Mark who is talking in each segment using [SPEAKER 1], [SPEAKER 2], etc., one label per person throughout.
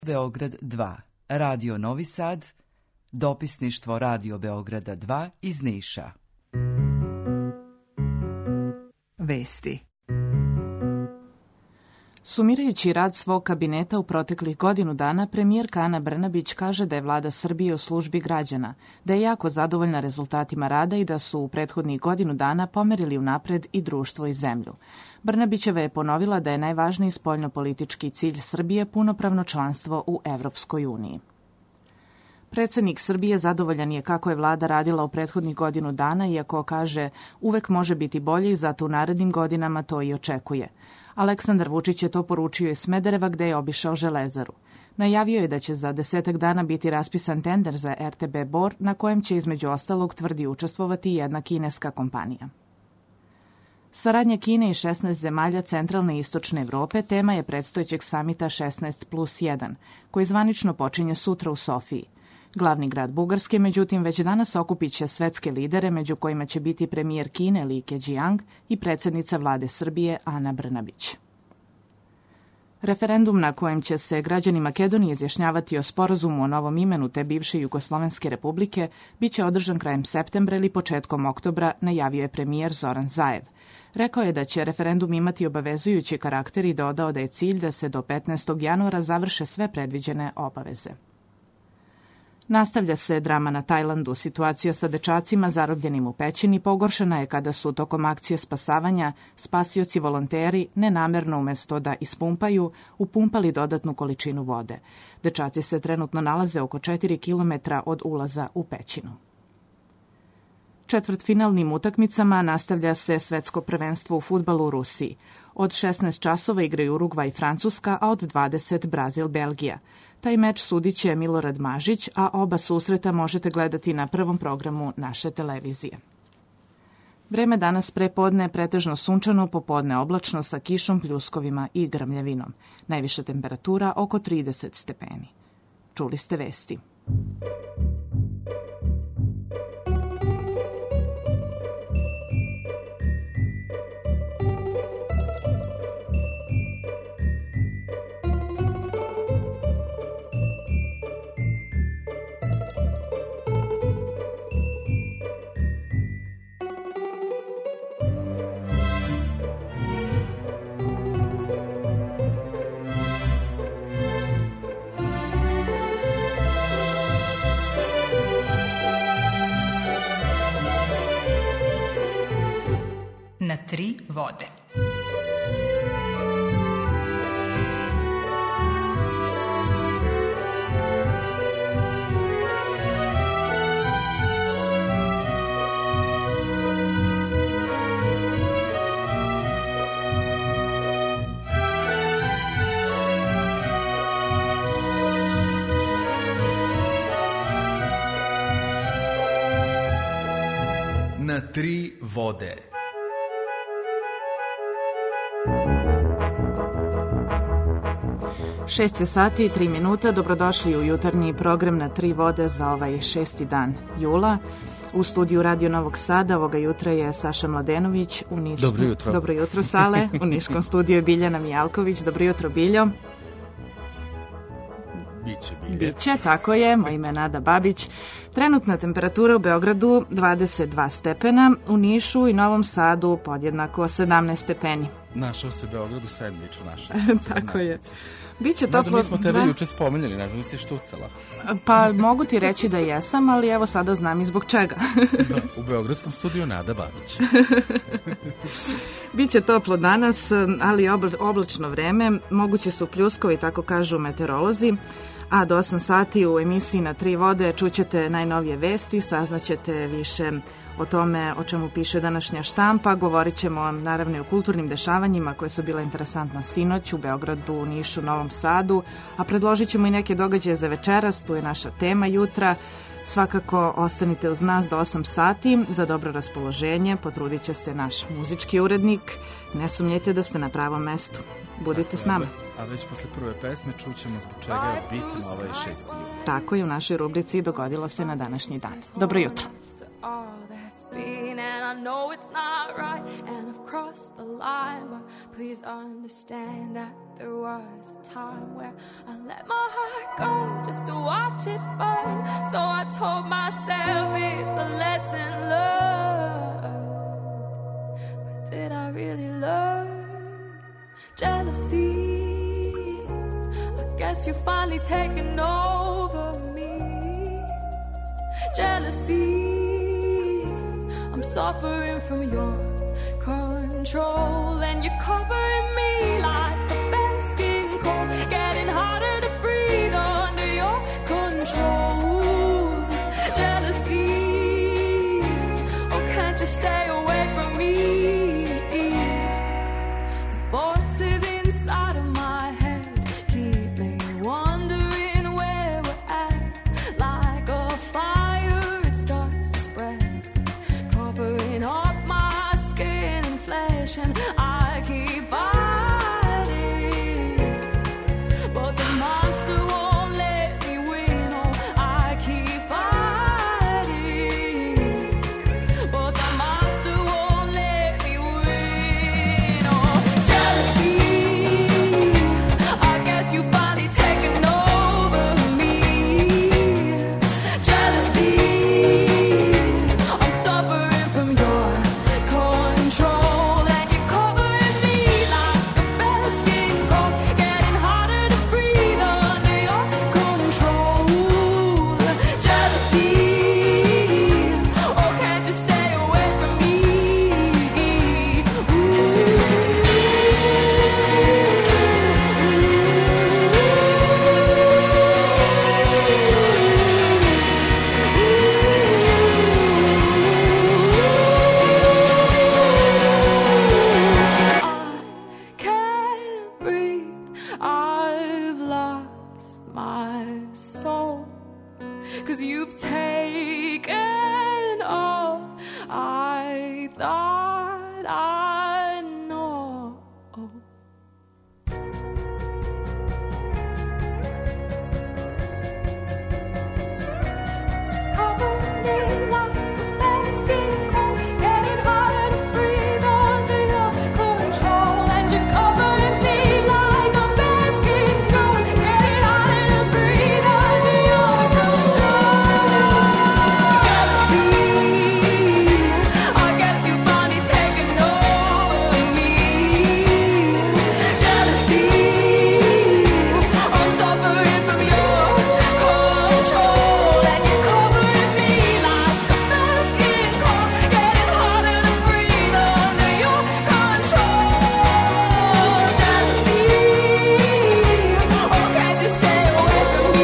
[SPEAKER 1] Beograd 2, Radio Novi Sad, dopisništvo Radio Beograda 2 iz Niša.
[SPEAKER 2] Vesti. Sumirajući rad svog kabineta u proteklih godinu dana, premijerka Ana Brnabić kaže da je vlada Srbije u službi građana, da je jako zadovoljna rezultatima rada i da su u prethodnih godinu dana pomerili unapred i društvo i zemlju. Brnabićeva je ponovila da je najvažniji spoljnopolitički cilj Srbije punopravno članstvo u Evropskoj uniji. Predsednik Srbije zadovoljan je kako je vlada radila u prethodnih godinu dana, iako kaže uvek može biti bolje i zato u narednim godinama to i očekuje. Aleksandar Vučić je to poručio iz Smedereva gde je obišao Železaru. Najavio je da će za 10 dana biti raspisan tender za RTB Bor, na kojem će između ostalog, tvrdi, učestvovati jedna kineska kompanija. Saradnja Kine i 16 zemalja centralne i istočne Evrope tema je predstojećeg samita 16+1, koji zvanično počinje sutra u Sofiji. Glavni grad Bugarske, međutim, već danas okupit će svetske lidere, među kojima će biti premijer Kine Li Keqiang i predsjednica vlade Srbije Ana Brnabić. Referendum na kojem će se građani Makedonije izjašnjavati o sporazumu o novom imenu te bivše Jugoslovenske republike biće održan krajem septembra ili početkom oktobra, najavio je premijer Zoran Zaev. Rekao je da će referendum imati obavezujući karakter i dodao da je cilj da se do 15. januara završe sve predviđene obaveze. Nastavlja se drama na Tajlandu. Situacija sa dečacima zarobljenim u pećini pogoršana je kada su tokom akcije spasavanja spasioci volonteri nenamerno umesto da ispumpaju, upumpali dodatnu količinu vode. Dečaci se trenutno nalaze oko 4 km od ulaza u pećinu. Četvrtfinalnim utakmicama nastavlja se svetsko prvenstvo u fudbalu u Rusiji. Od 16 časova igraju Urugvaj i Francuska, a od 20 Brazil, Belgija. Taj meč sudiće Milorad Mažić, a oba susreta možete gledati na prvom programu naše televizije. Vreme danas prepodne pretežno sunčano, popodne oblačno sa kišom, pljuskovima i grmljavinom. Najviša temperatura oko 30 stepeni. Čuli ste vesti.
[SPEAKER 3] Na tri vode.
[SPEAKER 4] Na tri vode.
[SPEAKER 2] Šest je sati i 3 minuta. Dobrodošli u jutarnji program Na tri vode za ovaj 6. dan jula. U studiju Radio Novog Sada ovoga jutra je Saša Mladenović.
[SPEAKER 4] Dobro jutro.
[SPEAKER 2] Dobro jutro, Sale. U niškom studiju je Biljana Mijalković. Dobro jutro, Biljo. Biće, tako je. Moje ime je Nada Babić. Trenutna temperatura u Beogradu 22 stepena, u Nišu i Novom Sadu podjednako 17 stepeni.
[SPEAKER 4] Našao se Beogradu sendvič u našem.
[SPEAKER 2] Tako je. Biće toplo.
[SPEAKER 4] Mi smo tebe juče spominjali, ne znam si štucala.
[SPEAKER 2] Pa mogu ti reći da jesam, ali evo sada znam i zbog čega.
[SPEAKER 4] U beogradskom studiju Nada Babić.
[SPEAKER 2] Biće toplo danas, ali oblačno vreme. Moguće su pljuskovi, tako kažu meteorolozi. A do 8 sati u emisiji Na tri vode čućete najnovije vesti, saznaćete više o tome o čemu piše današnja štampa. Govorit ćemo naravno i o kulturnim dešavanjima koje su bila interesantna sinoć u Beogradu, Nišu, Novom Sadu, a predložit ćemo i neke događaje za večeras, tu je naša tema jutra. Svakako ostanite uz nas do 8 sati za dobro raspoloženje, potrudit će se naš muzički urednik. Ne sumnjajte da ste na pravom mestu. Budite s nama.
[SPEAKER 4] A već posle prve pesme čućemo zbog čega je bitan ovaj 6. jul.
[SPEAKER 2] Tako je u našoj rubrici dogodilo se na današnji dan. Dobro jutro.
[SPEAKER 5] And I know it's not right, and I've crossed the line, but please understand that There was a time where I let my heart go just to watch it burn. So I told myself it's a lesson learned. But did I really learn? Jealousy, I guess you finally taken over me. Jealousy, I'm suffering from your control, and you're covering me like a bare skin cold, getting harder to breathe under your control. Jealousy, oh can't you stay away from me? The voices inside of my head keep me wondering where we're at. Like a fire it starts to spread, covering up my skin and flesh, and I keep fighting, but the monster won't let me win. Oh, I keep fighting, but the monster won't let me win. Oh, jealousy, I guess you finally taken over me. Jealousy, I'm suffering from your control, and you're covering me like a bare skin cold, getting harder to breathe under your control. Jealousy, oh can't you stay away from me? I can't breathe, I've lost my soul, 'cause you've taken all I thought I know. Cover me like a bare skin cold, getting harder to breathe under your control, and you're covering me like a bare skin cold, getting harder to breathe under your control. Jealousy, I guess you finally taken over me. Jealousy, I'm suffering from your control, and you're covering me like a bare skin cold, getting harder to breathe under your control. Jealousy, oh can't you stay away from me?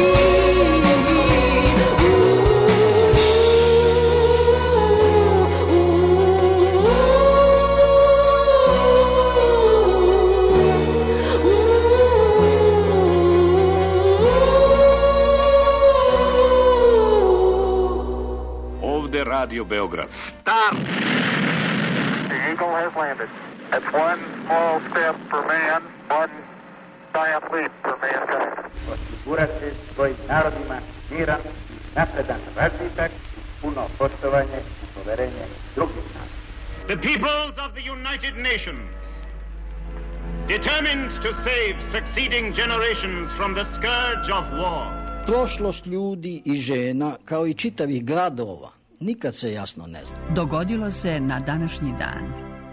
[SPEAKER 6] Ovde Radio Beograd.
[SPEAKER 7] Stop! The Eagle has landed. That's one small step for man, one giant leap for mankind.
[SPEAKER 8] Osigurati svojim narodima miran, napredan razvitak, puno poštovanje i poverenje drugih naroda.
[SPEAKER 7] The peoples of the United Nations, determined to save succeeding generations from the scourge of war.
[SPEAKER 9] Prošlost ljudi i žena, kao i čitavih gradova, nikad se jasno ne zna.
[SPEAKER 3] Dogodilo se na današnji dan.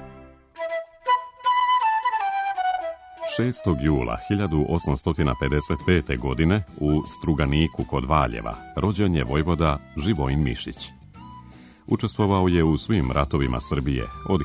[SPEAKER 10] 6. jula 1855. godine u Struganiku kod Valjeva rođen je vojvoda Živojin Mišić. Učestvovao je u svim ratovima Srbije od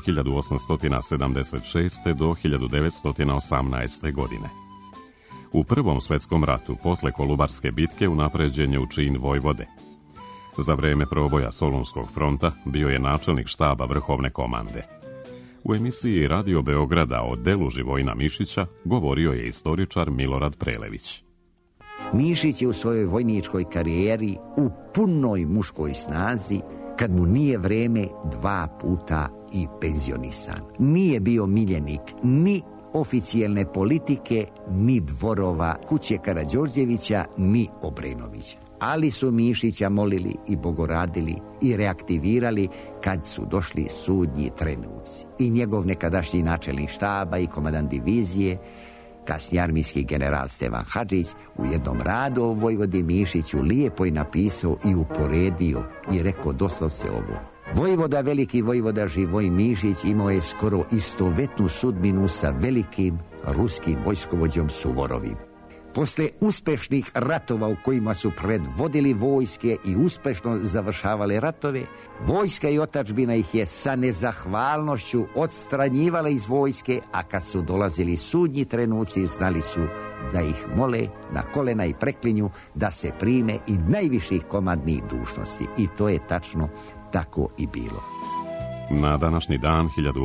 [SPEAKER 10] 1876. do 1918. godine. U Prvom svetskom ratu posle Kolubarske bitke unapređen je u čin vojvode. Za vreme proboja Solunskog fronta bio je načelnik štaba vrhovne komande. U emisiji Radio Beograda o delu Živojina Mišića govorio je istoričar Milorad Prelević.
[SPEAKER 11] Mišić je u svojoj vojničkoj karijeri u punoj muškoj snazi, kad mu nije vreme 2 puta i penzionisan. Nije bio miljenik ni oficijelne politike, ni dvorova kuće Karađorđevića, ni Obrenovića. Ali su Mišića molili i bogoradili i reaktivirali kad su došli sudnji trenuci. I njegov nekadašnji načelnik štaba i komandant divizije kasniji armijski general Stevan Hadžić, u jednom radu o Vojvodi Mišiću lijepo je napisao i uporedio i rekao doslovce ovo. Vojvoda, veliki vojvoda Živoj Mišić imao je skoro istovetnu sudbinu sa velikim ruskim vojskovođom Suvorovim. Posle uspešnih ratova u kojima su predvodili vojske i uspešno završavale ratove, vojska i otadžbina ih je sa nezahvalnošću odstranjivala iz vojske, a kad su dolazili sudnji trenuci, znali su da ih mole na kolena i preklinju da se prime i najviših komandnih dužnosti. I to je tačno tako i bilo.
[SPEAKER 10] Na današnji dan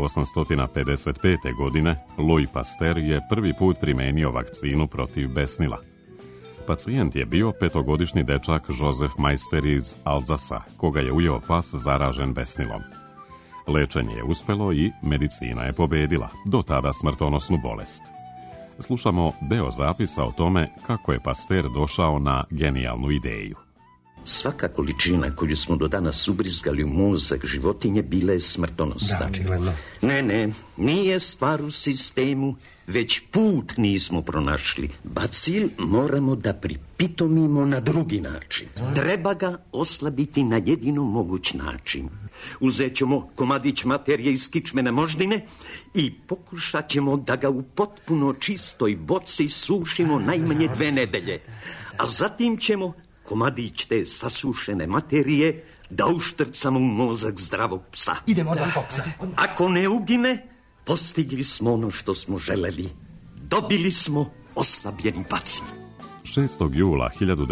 [SPEAKER 10] 1855. godine Louis Pasteur je prvi put primenio vakcinu protiv besnila. Pacijent je bio 5-godišnji dečak Josef Meister iz Alzasa, koga je ujeo pas zaražen besnilom. Lečenje je uspelo i medicina je pobedila, do tada smrtonosnu bolest. Slušamo deo zapisa o tome kako je Pasteur došao na genijalnu ideju.
[SPEAKER 12] Svaka količina koju smo do danas ubrizgali u mozak životinje bila je smrtonosna.
[SPEAKER 13] Da, očigledno.
[SPEAKER 12] Ne, nije stvar u sistemu, već put nismo pronašli. Bacil moramo da pripitomimo na drugi način. Treba ga oslabiti na jedino moguć način. Uzet ćemo komadić materije iz kičmene moždine i pokušat ćemo da ga u potpuno čistoj boci sušimo najmanje 2 nedelje. A zatim ćemo komadić te sasušene materije da uštrcamo u mozak zdravog psa.
[SPEAKER 13] Idemo odmah po psa.
[SPEAKER 12] Ako ne ugine, postigli smo ono što smo želeli. Dobili smo oslabljeni bacil.
[SPEAKER 10] 6. jula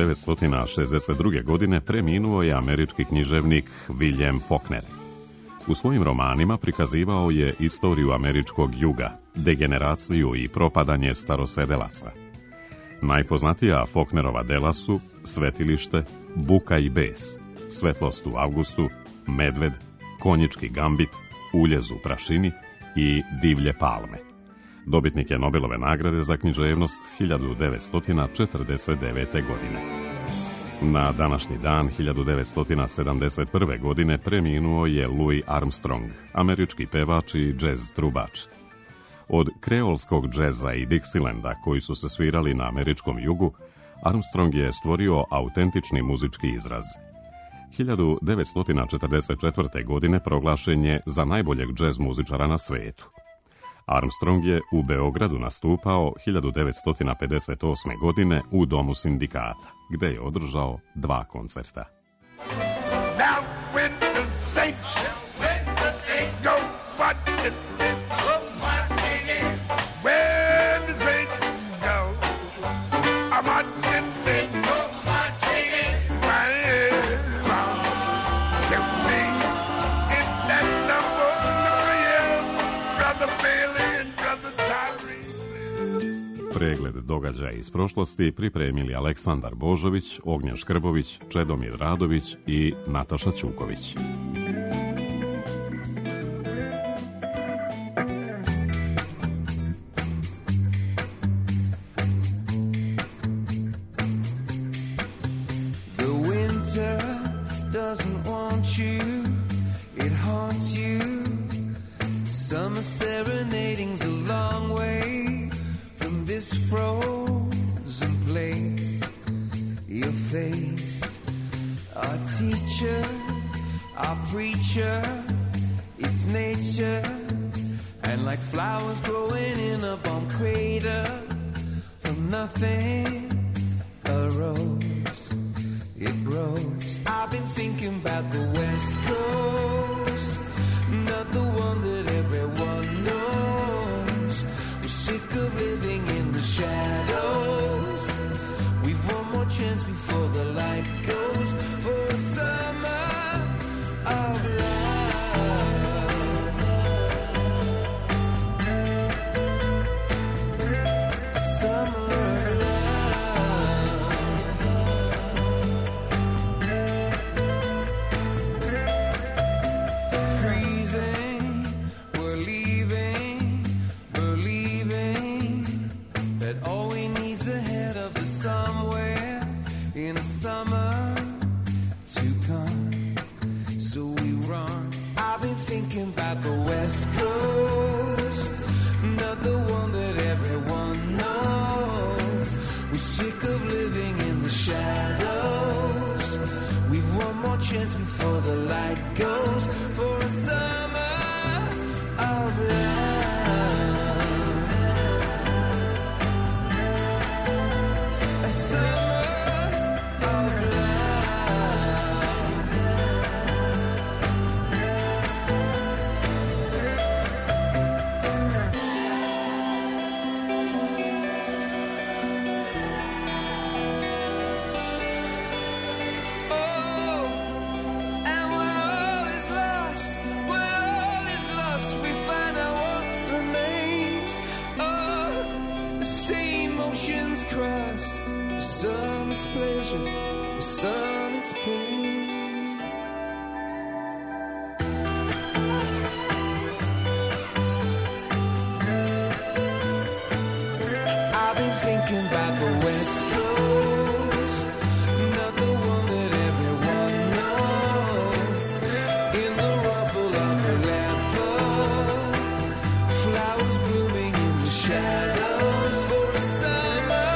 [SPEAKER 10] 1962. godine preminuo je američki književnik William Faulkner. U svojim romanima prikazivao je istoriju američkog juga, degeneraciju i propadanje starosedelaca. Najpoznatija Faulknerova dela su Svetilište, Buka i bes, Svetlost u avgustu, Medved, Konjički gambit, Uljez u prašini i Divlje palme. Dobitnik je Nobelove nagrade za književnost 1949. godine. Na današnji dan 1971. godine preminuo je Louis Armstrong, američki pevač i džez trubač. Od kreolskog džeza i Dixilanda, koji su se svirali na američkom jugu, Armstrong je stvorio autentični muzički izraz. 1944. godine proglašen je za najboljeg džez muzičara na svetu. Armstrong je u Beogradu nastupao 1958. godine u Domu sindikata, gde je održao 2 koncerta. Pregled događaja iz prošlosti pripremili Aleksandar Božović, Ognjen Škrbović, Čedomir Radović i Nataša Ćuković.
[SPEAKER 14] The winter doesn't want you, it haunts you. Summer serenading's a long way from this frozen place. Your face, our teacher, our preacher, it's nature. And like flowers growing in a bomb crater, from nothing arose, it rose. I've been thinking about the West Coast, not the one that everyone knows. We're sick of living in the shadows. We've one more chance before the light goes for a summer of about the West Coast, not the one that everyone knows. shines before the light goes for a summer of love. A summer of some it's pleasure, some it's pain. I've been thinking about the West Coast, not the one that everyone knows. In the rubble of Aleppo, flowers blooming in the shadows for a summer.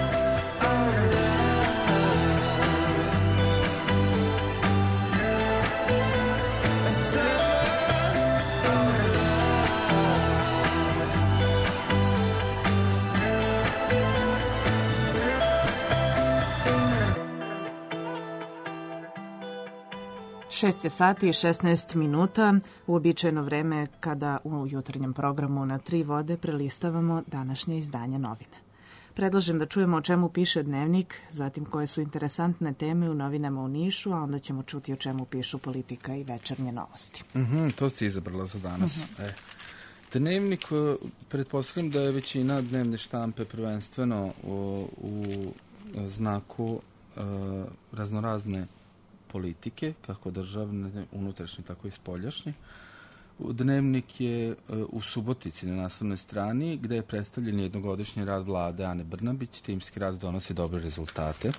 [SPEAKER 2] Šest je sati i 16 minuta, uobičajeno vreme kada u jutarnjem programu Na tri vode prelistavamo današnje izdanje novina. Predlažem da čujemo o čemu piše Dnevnik, zatim koje su interesantne teme u novinama u Nišu, a onda ćemo čuti o čemu pišu Politika i Večernje novosti.
[SPEAKER 4] To si izabrala za danas. Dnevnik, pretpostavljam da je većina dnevne štampe prvenstveno u znaku raznorazne politike, kako državne, unutrašnje, tako i spoljašnje. Dnevnik je u Subotici na naslovnoj strani, gde je predstavljen jednogodišnji rad vlade Ane Brnabić. Timski rad donosi dobre rezultate.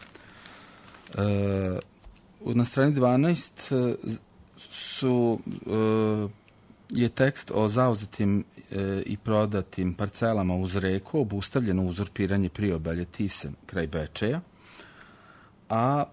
[SPEAKER 4] Na strani 12 je tekst o zauzetim i prodatim parcelama uz reku, obustavljeno uzurpiranje priobalja Tise kraj Bečeja, a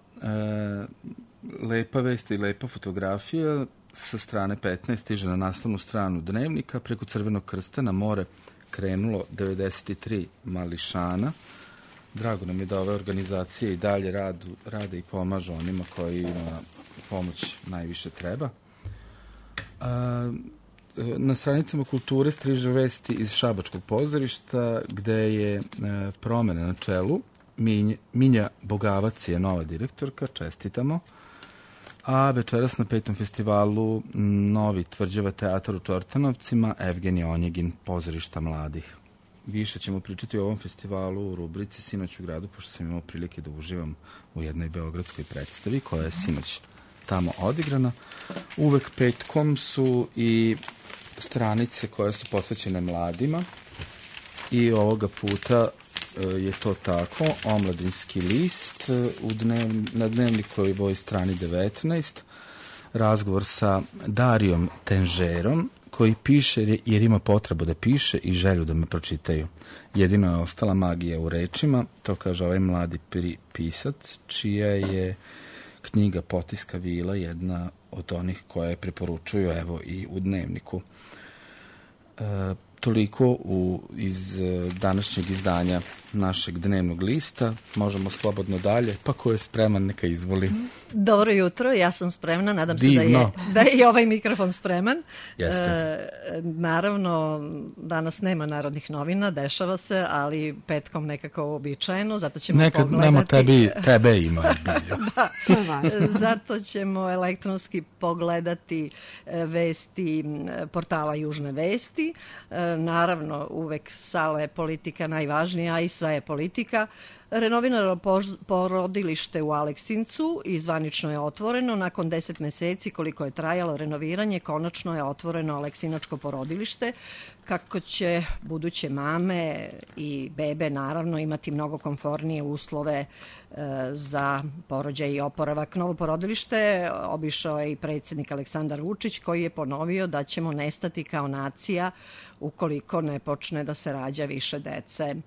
[SPEAKER 4] lepa vest i lepa fotografija sa strane 15 stiže na naslovnu stranu Dnevnika. Preko Crvenog krsta na more krenulo 93 mališana. Drago nam je da ove organizacije i dalje rade i pomažu onima koji pomoć najviše treba. Na stranicama kulture stiže vesti iz Šabačkog pozorišta, gde je promena na čelu. Minja Bogavac je nova direktorka, čestitamo. A večeras na 5. festivalu Novi Tvrđava teatar u Čortanovcima, Evgenija Onjegin, pozorišta mladih. Više ćemo pričati o ovom festivalu u rubrici Sinoć u gradu, pošto sam imao prilike da uživam u jednoj beogradskoj predstavi koja je sinoć tamo odigrana. Uvek petkom su i stranice koje su posvećene mladima i ovoga puta je to tako. Omladinski list na Dnevnikovoj strani 19, razgovor sa Darijom Tenžerom, koji piše jer ima potrebu da piše i želju da me pročitaju. Jedino je ostala magija u rečima, to kaže ovaj mladi pisac, čija je knjiga Potiska vila jedna od onih koje preporučuju evo i u Dnevniku. Toliko iz današnjeg izdanja našeg dnevnog lista. Možemo slobodno dalje, pa ko je spreman neka izvoli.
[SPEAKER 13] Dobro jutro, ja sam spremna, nadam se da je i ovaj mikrofon spreman. Naravno, danas nema narodnih novina, dešava se, ali petkom nekako uobičajeno, zato ćemo pogledati...
[SPEAKER 4] Nema tebe ima.
[SPEAKER 13] Da, zato ćemo elektronski pogledati vesti portala Južne vesti. Naravno, uvek sala je politika najvažnija i sve je politika. Renovirano porodilište u Aleksincu i zvanično je otvoreno. Nakon 10 meseci koliko je trajalo renoviranje, konačno je otvoreno Aleksinačko porodilište, kako će buduće mame i bebe naravno imati mnogo komfornije uslove za porođaj i oporavak. Novo porodilište obišao je i predsjednik Aleksandar Vučić, koji je ponovio da ćemo nestati kao nacija ukoliko ne počne da se rađa više dece.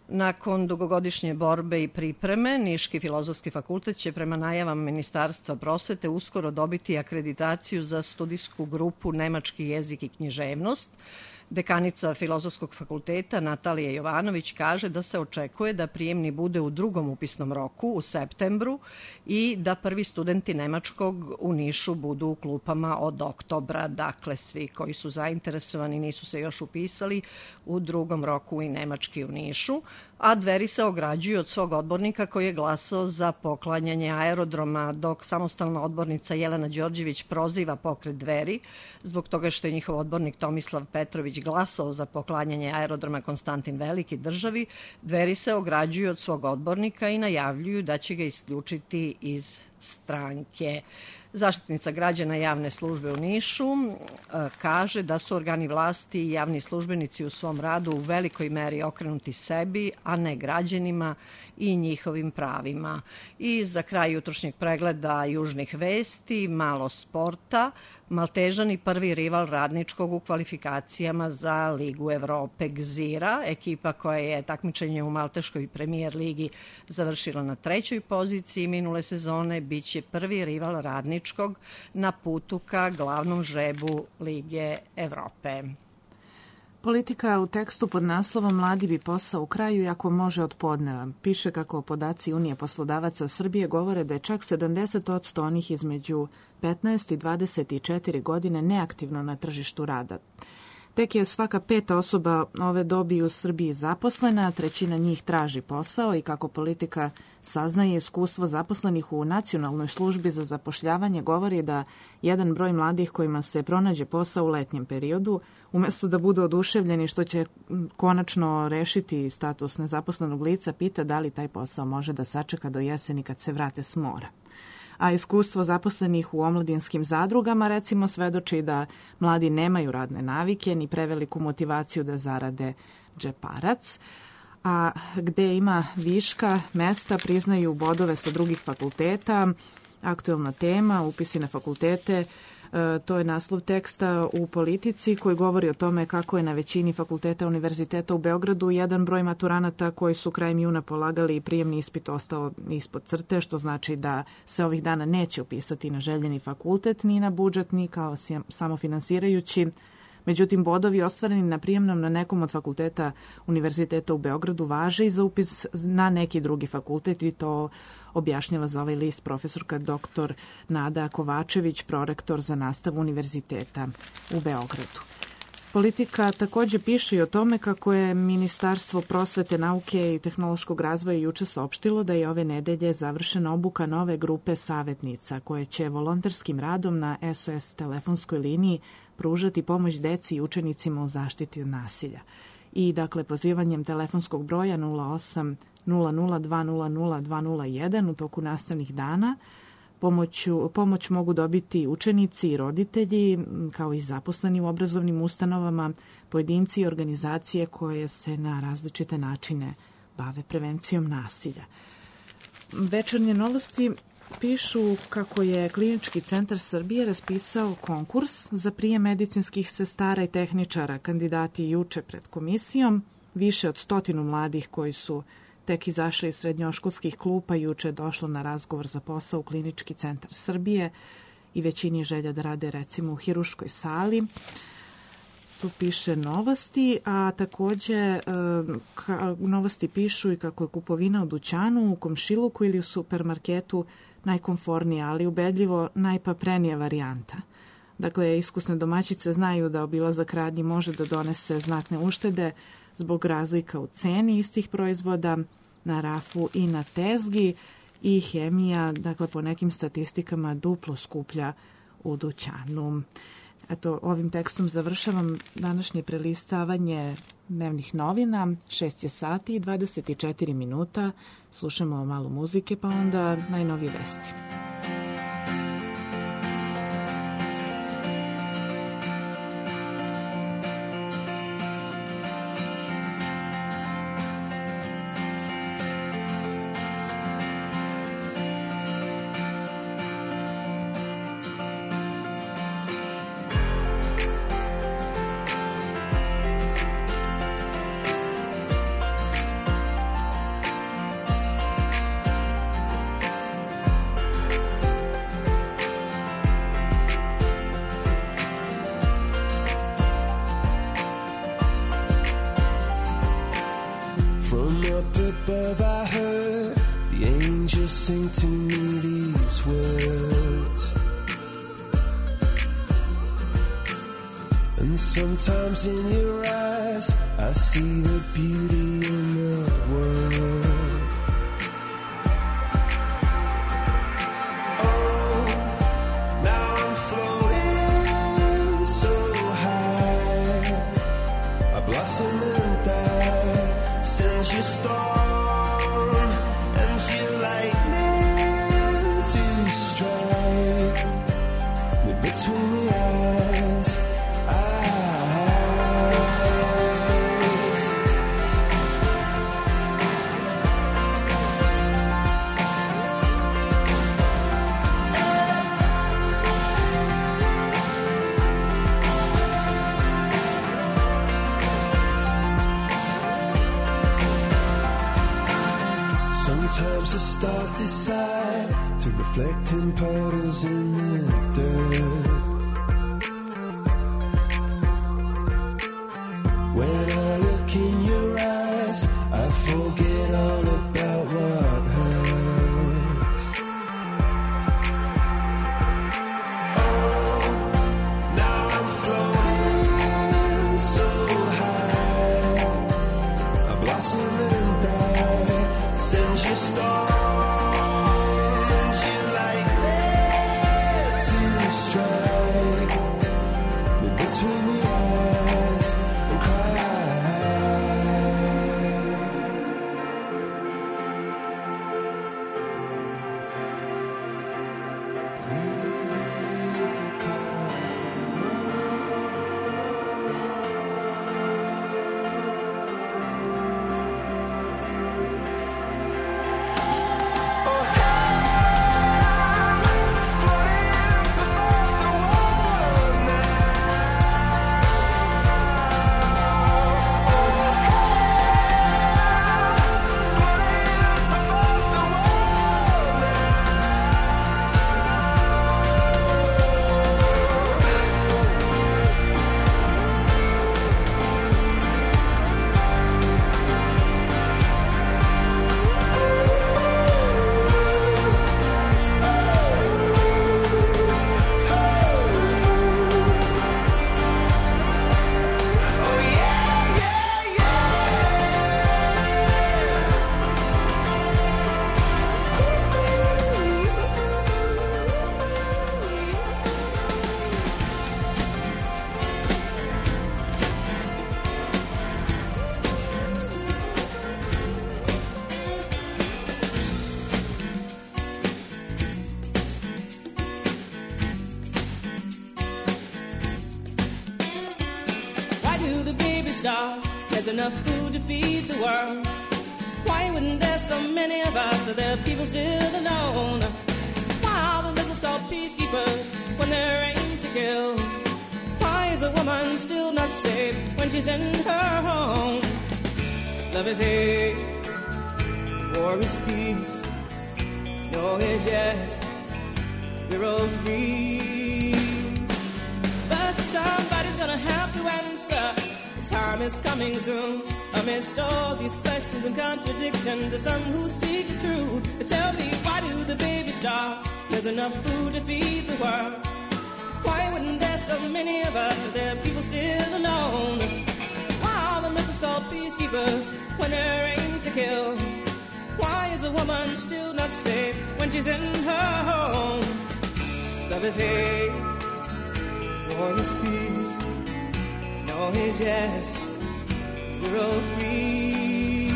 [SPEAKER 13] Nakon dugogodišnje borbe i pripreme, Niški filozofski fakultet će prema najavama Ministarstva prosvete uskoro dobiti akreditaciju za studijsku grupu Nemački jezik i književnost. Dekanica Filozofskog fakulteta Natalija Jovanović kaže da se očekuje da prijemni bude u drugom upisnom roku, u septembru, i da prvi studenti nemačkog u Nišu budu u klupama od oktobra. Dakle, svi koji su zainteresovani nisu se još upisali, u drugom roku i nemački u Nišu. A Dveri se ograđuju od svog odbornika koji je glasao za poklanjanje aerodroma, dok samostalna odbornica Jelena Đorđević proziva pokret Dveri zbog toga što je njihov odbornik Tomislav Petrović glasao za poklanjanje aerodroma Konstantin Veliki državi. Dveri se ograđuju od svog odbornika i najavljuju da će ga isključiti iz stranke. Zaštitnica građana javne službe u Nišu kaže da su organi vlasti i javni službenici u svom radu u velikoj meri okrenuti sebi, a ne građanima i njihovim pravima. I za kraj jutrošnjeg pregleda južnih vesti, malo sporta. Maltežani prvi rival Radničkog u kvalifikacijama za Ligu Evrope Gzira. Ekipa koja je takmičenje u Malteškoj premijer ligi završila na 3. poziciji minule sezone biće prvi rival Radničkog na putu ka glavnom žrebu Lige Evrope.
[SPEAKER 2] Politika u tekstu pod naslovom Mladi bi posao u kraju i ako može od podneva. Piše kako podaci Unije poslodavaca Srbije govore da je čak 70% onih između 15 i 24 godine neaktivno na tržištu rada. Tek je svaka 5. osoba ove dobi u Srbiji zaposlena, 1/3 njih traži posao i kako politika saznaje iskustvo zaposlenih u Nacionalnoj službi za zapošljavanje govori da jedan broj mladih kojima se pronađe posao u letnjem periodu, umjesto da budu oduševljeni što će konačno rešiti status nezaposlenog lica, pita da li taj posao može da sačeka do jeseni kad se vrate s mora. A iskustvo zaposlenih u omladinskim zadrugama recimo svedoči da mladi nemaju radne navike ni preveliku motivaciju da zarade džeparac, a gde ima viška mesta priznaju bodove sa drugih fakulteta. Aktuelna tema, upisi na fakultete, to je naslov teksta u Politici koji govori o tome kako je na većini fakulteta univerziteta u Beogradu jedan broj maturanata koji su krajem juna polagali prijemni ispit ostao ispod crte, što znači da se ovih dana neće upisati na željeni fakultet ni na budžet ni kao samofinansirajući. Međutim, bodovi ostvareni na prijemnom na nekom od fakulteta univerziteta u Beogradu važe i za upis na neki drugi fakultet i to objašnjava za ovaj list profesorka dr. Nada Kovačević, prorektor za nastavu univerziteta u Beogradu. Politika također piše i o tome kako je Ministarstvo prosvete, nauke i tehnološkog razvoja juče saopštilo da je ove nedelje završena obuka nove grupe savjetnica koje će volonterskim radom na SOS telefonskoj liniji pružati pomoć deci i učenicima u zaštiti od nasilja. I dakle pozivanjem telefonskog broja 08 00 200 201 u toku nastavnih dana pomoć mogu dobiti učenici i roditelji, kao i zaposleni u obrazovnim ustanovama, pojedinci i organizacije koje se na različite načine bave prevencijom nasilja. Večernje novosti pišu kako je Klinički centar Srbije raspisao konkurs za prijem medicinskih sestara i tehničara. Kandidati juče pred komisijom, više od 100 mladih koji su tek izašli iz srednjoškolskih klupa juče došlo na razgovor za posao u Klinički centar Srbije i većini je želja da rade recimo u hiruškoj sali. Tu piše novosti, a također novosti pišu i kako je kupovina u dućanu, u komšiluku ili u supermarketu najkomfornija, ali ubedljivo najpaprenija varijanta. Dakle, iskusne domaćice znaju da obilazak radnji može da donese znatne uštede zbog razlika u ceni istih proizvoda na rafu i na tezgi i hemija, dakle po nekim statistikama duplo skuplja u dućanu. Eto, ovim tekstom završavam današnje prelistavanje dnevnih novina. 6 je sati i 24 minuta. Slušamo malo muzike, pa onda najnovije vesti.
[SPEAKER 14] sing to me these words. And sometimes in your eyes I see the beauty in the world. Oh, now I'm floating so high. I blossom and die since you storm and you lightning to strike me between the eyes. Sometimes the stars decide to reflect in puddles in the dirt. When I look in your eyes, I forget all about what hurts. Oh, now I'm floating so high. I blossom and die since you started.
[SPEAKER 15] There's enough food to feed the world. Why wouldn't there so many of us? Are there people still alone? Why are the missiles called peacekeepers when they're aimed to kill? Why is a woman still not safe when she's in her home? Love is hate, war is peace. No is yes, we're all free. But somebody's gonna have to answer. Time is coming soon. Amidst all these questions and contradictions, there's some who seek the truth. But tell me, why do the babies starve? There's enough food to feed the world. Why wouldn't there so many of us? Are there people still alone? Why are the missiles called peacekeepers when they're aimed to kill? Why is a woman still not safe when she's in her home? Love is hate, war is peace. No is yes, we're all free.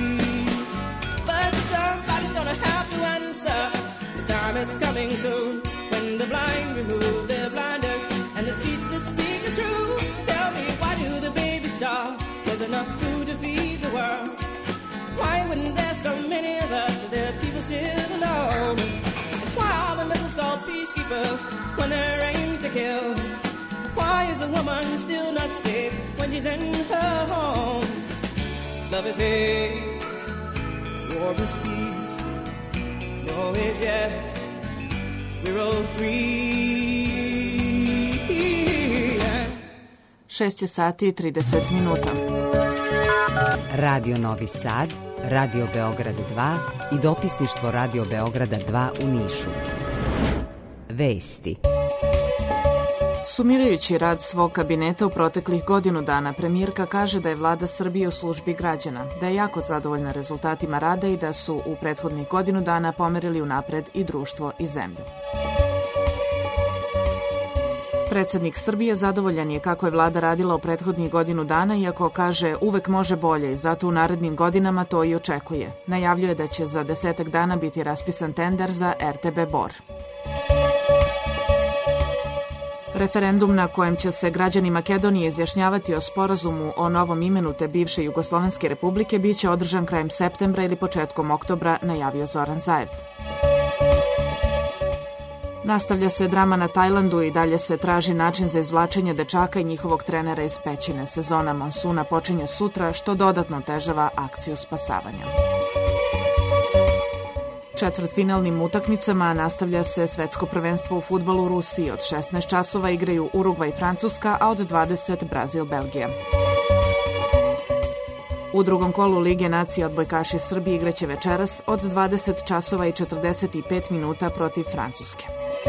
[SPEAKER 15] But somebody's gonna have to answer. The time is coming soon when the blind remove their blinders and the streets will speak the truth. Tell me, why do the babies starve? There's enough food to feed the world. Why wouldn't there so many of us? Are there people still alone? And why are the missiles called peacekeepers when they're aimed to kill? Why is a woman still not safe when she's in her home? Love is hate, war is peace. No is yes, we're all free.
[SPEAKER 2] 6 je sati i 30 minuta.
[SPEAKER 16] Radio Novi Sad, Radio Beograd 2 i dopisništvo Radio Beograda 2 u Nišu. Vesti.
[SPEAKER 2] Sumirajući rad svog kabineta u proteklih godinu dana, premijerka kaže da je vlada Srbije u službi građana, da je jako zadovoljna rezultatima rada i da su u prethodnih godinu dana pomerili unapred i društvo i zemlju. Predsednik Srbije zadovoljan je kako je vlada radila u prethodnih godinu dana, iako kaže uvek može bolje i zato u narednim godinama to i očekuje. Najavljuje da će za 10 dana biti raspisan tender za RTB Bor. Referendum na kojem će se građani Makedonije izjašnjavati o sporazumu o novom imenu te bivše Jugoslovenske republike biće održan krajem septembra ili početkom oktobra, najavio Zoran Zaev. Nastavlja se drama na Tajlandu i dalje se traži način za izvlačenje dečaka i njihovog trenera iz pećine. Sezona monsuna počinje sutra, što dodatno otežava akciju spasavanja. Četvrtfinalnim utakmicama nastavlja se svetsko prvenstvo u fudbalu u Rusiji. Od 16 časova igraju Urugvaj i Francuska, a od 20 Brazil, Belgija. U drugom kolu Lige nacija odbojkaši Srbije igraće večeras od 20 časova i 45 minuta protiv Francuske.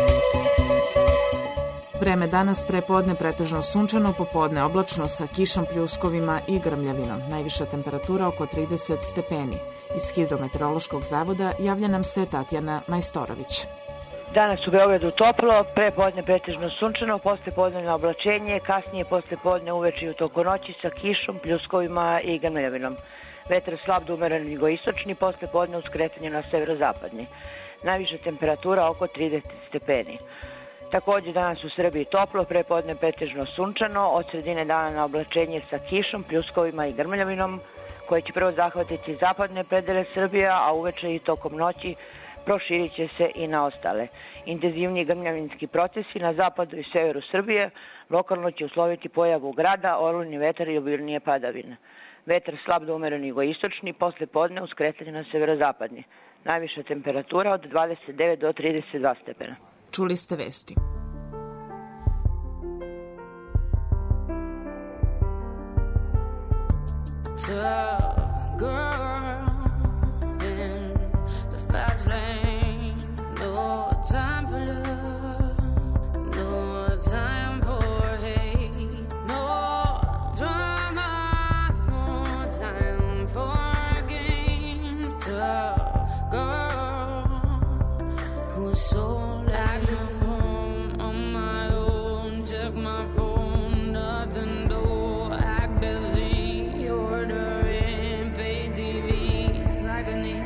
[SPEAKER 2] Vreme danas prepodne pretežno sunčano, popodne oblačno sa kišom, pljuskovima i grmljavinom. Najviša temperatura oko 30 stepeni. Iz Hidrometeorološkog zavoda javlja nam se Tatjana Majstorović.
[SPEAKER 17] Danas u Beogradu toplo, prepodne pretežno sunčano, poslepodne oblačenje, kasnije poslepodne uveče i u toku noći sa kišom, pljuskovima i grmljavinom. Vetar slab do umeren jugoistočni, poslepodne uz kretanje na severozapadni. Najviša temperatura oko 30 stepeni. Takođe danas u Srbiji toplo, prepodne pretežno sunčano, od sredine dana na oblačenje sa kišom, pljuskovima i grmljavinom, koje će prvo zahvatiti zapadne predele Srbije, a uveče i tokom noći proširit će se i na ostale. Intenzivniji grmljavinski procesi na zapadu i severu Srbije lokalno će usloviti pojavu grada, olujni vetar i obilnije padavine. Vetar slab do umeren jugoistočni, posle podne uz kretanje na severozapadni. Najviša temperatura od 29 do 32 stepena.
[SPEAKER 2] Čuli ste vesti.
[SPEAKER 5] Fast lane, no time for love, no time for hate, no drama, no time for game. Tough girl who's so like home on my own. Check my phone, nothing though. Act busy, ordering, pay TV, it's agony.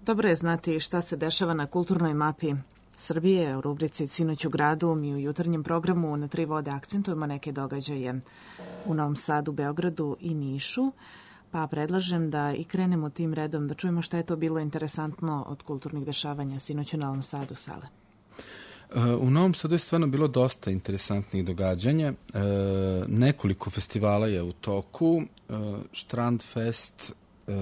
[SPEAKER 2] Dobro je znati šta se dešava na kulturnoj mapi Srbije. U rubrici Sinoć u gradu mi u jutarnjem programu na Tri vode akcentujemo neke događaje u Novom Sadu, Beogradu i Nišu. Pa predlažem da i krenemo tim redom, da čujemo šta je to bilo interesantno od kulturnih dešavanja sinoć u Novom Sadu, Sale.
[SPEAKER 4] U Novom Sadu je stvarno bilo dosta interesantnih događanja. Nekoliko festivala je u toku. Strandfest,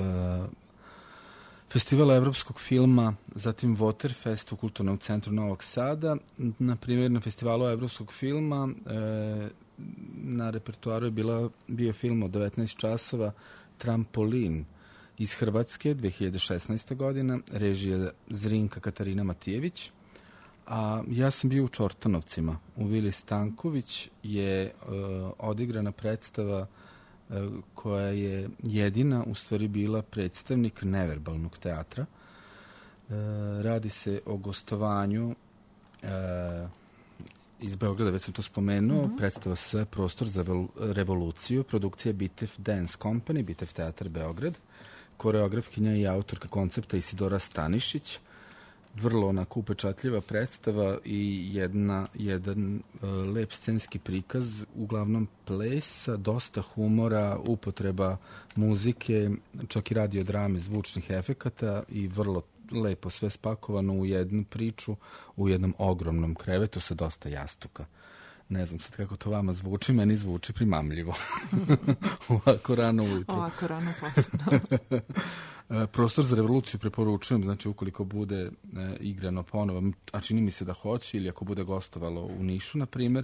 [SPEAKER 4] Festival evropskog filma, zatim Waterfest u Kulturnom centru Novog Sada. Na primjer, na festivalu evropskog filma na repertoaru je bio film od 19 časova Trampolin iz Hrvatske, 2016. godina, režija Zrinka Katarina Matijević. A ja sam bio u Čortanovcima. U Vili Stanković je odigrana predstava koja je jedina u stvari bila predstavnik neverbalnog teatra. Radi se o gostovanju iz Beograda, već sam to spomenuo. Predstava se zove Prostor za revoluciju. Produkcija Bitev Dance Company, Bitev teatar Beograd. Koreografkinja i autorka koncepta Isidora Stanišić. Vrlo onako upečatljiva predstava i jedan lep scenski prikaz, uglavnom plesa, dosta humora, upotreba muzike, čak i radiodrame, zvučnih efekata i vrlo lepo sve spakovano u jednu priču, u jednom ogromnom krevetu sa dosta jastuka. Ne znam sad kako to vama zvuči, meni zvuči primamljivo. Ovako rano ujutro.
[SPEAKER 2] Ovako rano posebno.
[SPEAKER 4] Prostor za revoluciju preporučujem, znači ukoliko bude igrano ponovo, a čini mi se da hoće, ili ako bude gostovalo u Nišu, na primjer.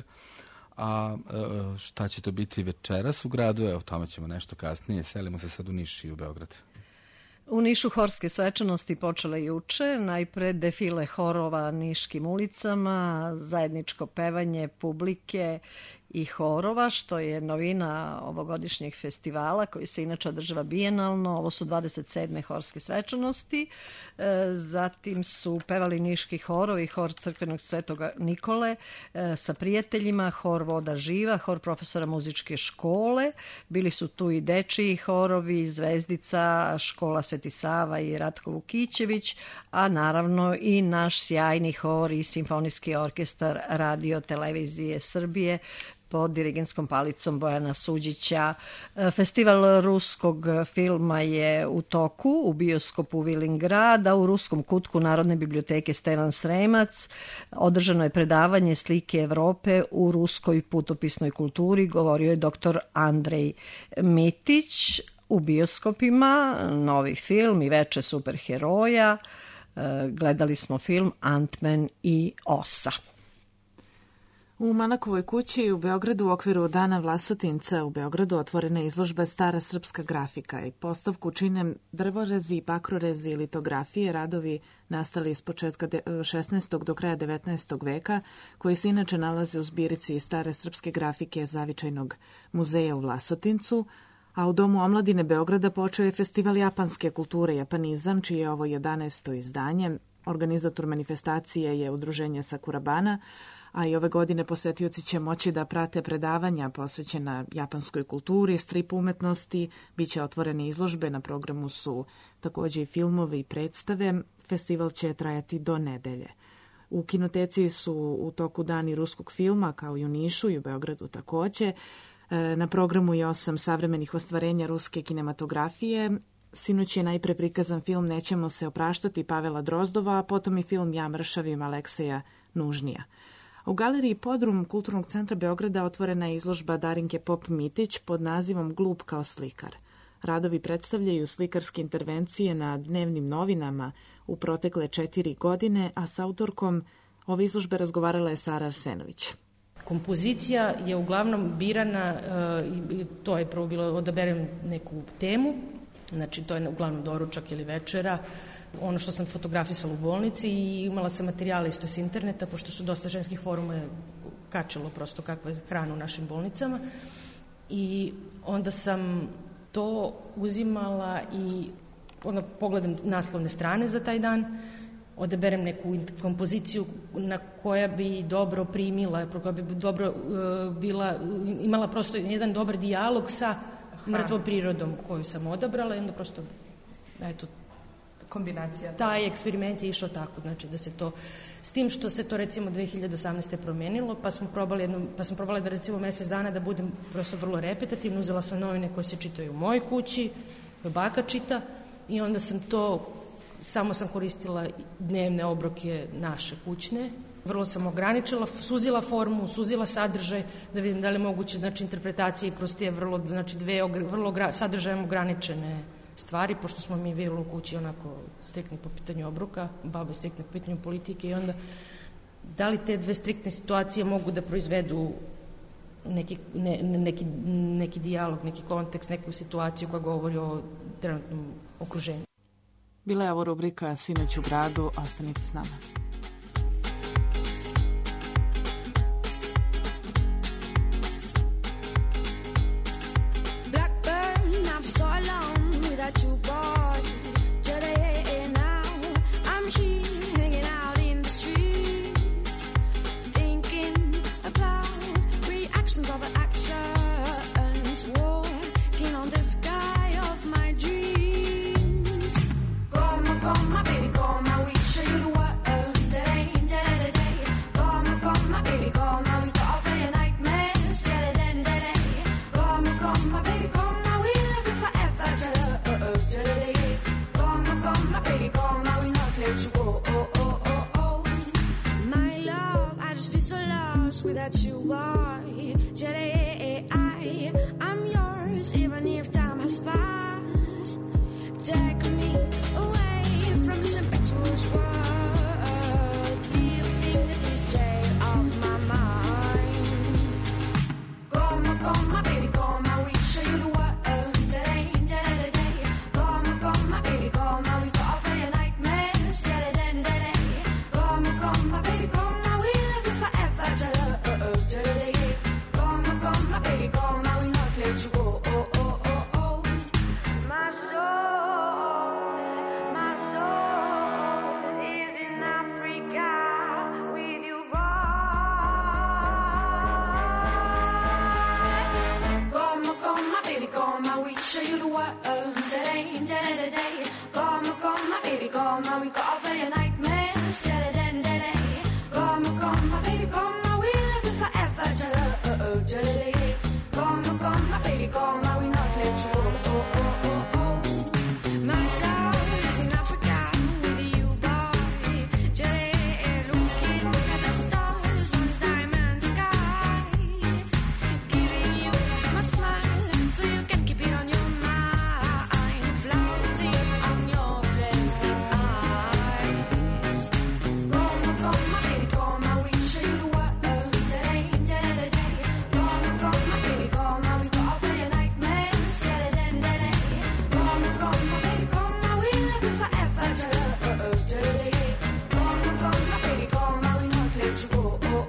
[SPEAKER 4] A šta će to biti večeras u gradu, o tome ćemo nešto kasnije. Selimo se sad u Niš i u Beograd.
[SPEAKER 13] U Nišu horske svečanosti počele juče, najpre defile horova niškim ulicama, zajedničko pevanje publike i horova, što je novina ovogodišnjeg festivala koji se inače održava bijenalno. Ovo su 27. horske svečanosti. Zatim su pevali niški horovi, hor crkvenog Svetoga Nikole sa prijateljima, hor Voda živa, hor profesora muzičke škole. Bili su tu i dečiji horovi, Zvezdica, škola Sveti Sava i Ratko Vukićević, a naravno i naš sjajni hor i simfonijski orkestar Radio Televizije Srbije pod dirigenskom palicom Bojana Suđića. Festival ruskog filma je u toku u bioskopu Vilingrad, a u Ruskom kutku Narodne biblioteke Stevan Sremac održano je predavanje slike Evrope u ruskoj putopisnoj kulturi, govorio je dr. Andrej Mitić. U bioskopima novi film i veče superheroja. Gledali smo film Ant-Man i Osa.
[SPEAKER 2] U Manakovoj kući u Beogradu u okviru Dana Vlasotinca u Beogradu otvorena je izložba Stara srpska grafika i postavku čine drvorezi, pakrorezi i litografije, radovi nastali iz početka 16. do kraja 19. veka, koji se inače nalaze u zbirci Stare srpske grafike Zavičajnog muzeja u Vlasotincu, a u Domu omladine Beograda počeo je festival japanske kulture Japanizam, čije je ovo 11. izdanje. Organizator manifestacije je udruženje Sakurabana, a i ove godine posetioci će moći da prate predavanja posvećena japanskoj kulturi, strip umetnosti, bit će otvorene izložbe, na programu su također i filmovi i predstave. Festival će trajati do nedelje. U kinoteci su u toku dani ruskog filma, kao i u Nišu i u Beogradu također. Na programu je 8 savremenih ostvarenja ruske kinematografije. Sinoć je najpre prikazan film Nećemo se opraštati Pavela Drozdova, a potom i film Ja mršavim Alekseja Nužnija. U galeriji Podrum Kulturnog centra Beograda otvorena je izložba Darinke Pop-Mitić pod nazivom Glup kao slikar. Radovi predstavljaju slikarske intervencije na dnevnim novinama u protekle 4 godine, a s autorkom ove izložbe razgovarala je Sara Arsenović.
[SPEAKER 18] Kompozicija je uglavnom birana, to je prvo bilo odaberem neku temu, znači to je uglavnom doručak ili večera, ono što sam fotografisala u bolnici i imala sam materijale isto s interneta, pošto su dosta ženskih foruma kačilo prosto kakva je hrana u našim bolnicama i onda sam to uzimala i onda pogledam naslovne strane za taj dan, odaberem neku kompoziciju na koja bi dobro primila, koja bi dobro bila, imala prosto jedan dobar dijalog sa mrtvom prirodom koju sam odabrala i onda prosto, eto, kombinacija. Taj eksperiment je išao tako, znači da se to, s tim što se to recimo 2018. promenilo, pa sam probala da recimo mesec dana da budem prosto vrlo repetitivno, uzela sam novine koje se čitaju u mojoj kući, koje baka čita, i onda sam to, samo sam koristila dnevne obroke naše kućne. Vrlo sam ograničila, suzila formu, suzila sadržaj, da vidim da li je moguće, znači, interpretacije kroz te vrlo sadržajem ograničene stvari, pošto smo mi bili u kući onako striktni po pitanju obroka, baba je striktna po pitanju politike, i onda da li te dve striktne situacije mogu da proizvedu neki dijalog, neki kontekst, neku situaciju koja govori o trenutnom okruženju.
[SPEAKER 2] Bila je ovo rubrika Sinoć u gradu, ostanite s nama.
[SPEAKER 5] Blackburn, I've so long without you, boy. Today now, I'm here hanging out in the streets, thinking about reactions of actions, walking on the sky of my dreams. Come, my baby, come, I will show you the world. Today, today. Come, my baby, come, I will go off your nightmares. Today. Come, my baby, come, I will love you forever. Today. Come, my baby, come, I will not let you go. Oh. My love, I just feel so lost without you, boy. Today, I'm yours, even if time has passed. Take me away from this impetuous world, leaving the DJ of my mind. Come, my baby, come, I will show you the world. Today. Come, my baby, come, I will go off your nightmares. Today. Come, my baby, come, I will love you forever. Today. Come, my baby, come, I will not let you go. Oh. My soul is in Africa with you, boy. Come, my baby, come, I will show you the world. Today. Come, my baby, come, I will go off your nightmares. Today. Come, my baby, come, I will love you forever. Today. Come, my baby, come, I will not let you go. My soul is in Africa with you, boy. Today, looking at the stars on this diamond sky, giving you my smile so you can keep it on your mind, floating on your blazing eyes. Come, my baby, come, I will show you the world. Today. Come, my baby, come, I will go off your nightmares. Today. Come, my baby, come, I will love you forever. Today. Come, my baby, come, I will not let you go. Oh.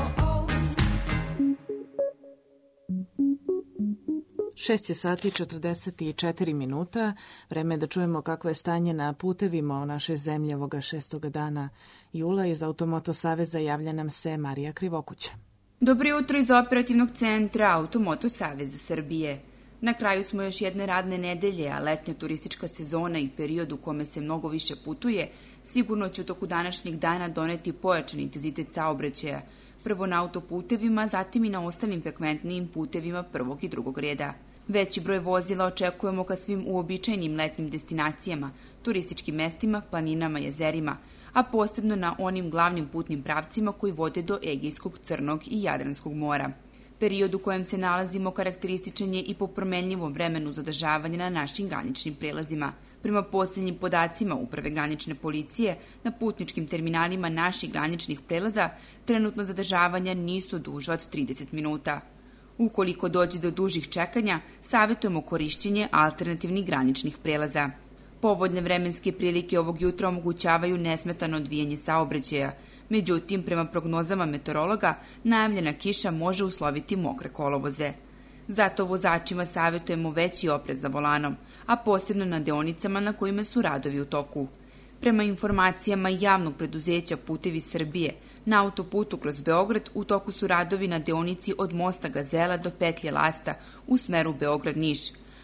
[SPEAKER 2] 6:44. Vreme je da čujemo kakvo je stanje na putevima u našoj zemlji ovoga 6. dana jula. Iz Automoto Saveza javlja nam se Marija Krivokuća.
[SPEAKER 19] Dobro jutro iz operativnog centra Automoto Saveza Srbije. Na kraju smo još jedne radne nedelje, a letnja turistička sezona i period u kome se mnogo više putuje sigurno će u toku današnjeg dana doneti pojačan intenzitet saobraćaja, prvo na autoputevima, zatim i na ostalim frekventnijim putevima prvog i drugog reda. Veći broj vozila očekujemo ka svim uobičajenim letnjim destinacijama, turističkim mestima, planinama, jezerima, a posebno na onim glavnim putnim pravcima koji vode do Egejskog, Crnog i Jadranskog mora. Period u kojem se nalazimo karakterističan je i po promenljivom vremenu zadržavanja na našim graničnim prelazima. Prema posljednjim podacima Uprave granične policije, na putničkim terminalima naših graničnih prelaza trenutno zadržavanja nisu duža od 30 minuta. Ukoliko dođe do dužih čekanja, savjetujemo korišćenje alternativnih graničnih prelaza. Povoljne vremenske prilike ovog jutra omogućavaju nesmetano odvijanje saobraćaja. Međutim, prema prognozama meteorologa, najavljena kiša može usloviti mokre kolovoze. Zato vozačima savjetujemo veći oprez za volanom, a posebno na deonicama na kojima su radovi u toku. Prema informacijama javnog preduzeća Putevi Srbije, na autoputu kroz Beograd u toku su radovi na deonici od mosta Gazela do petlje Lasta u smeru Beograd-Niš,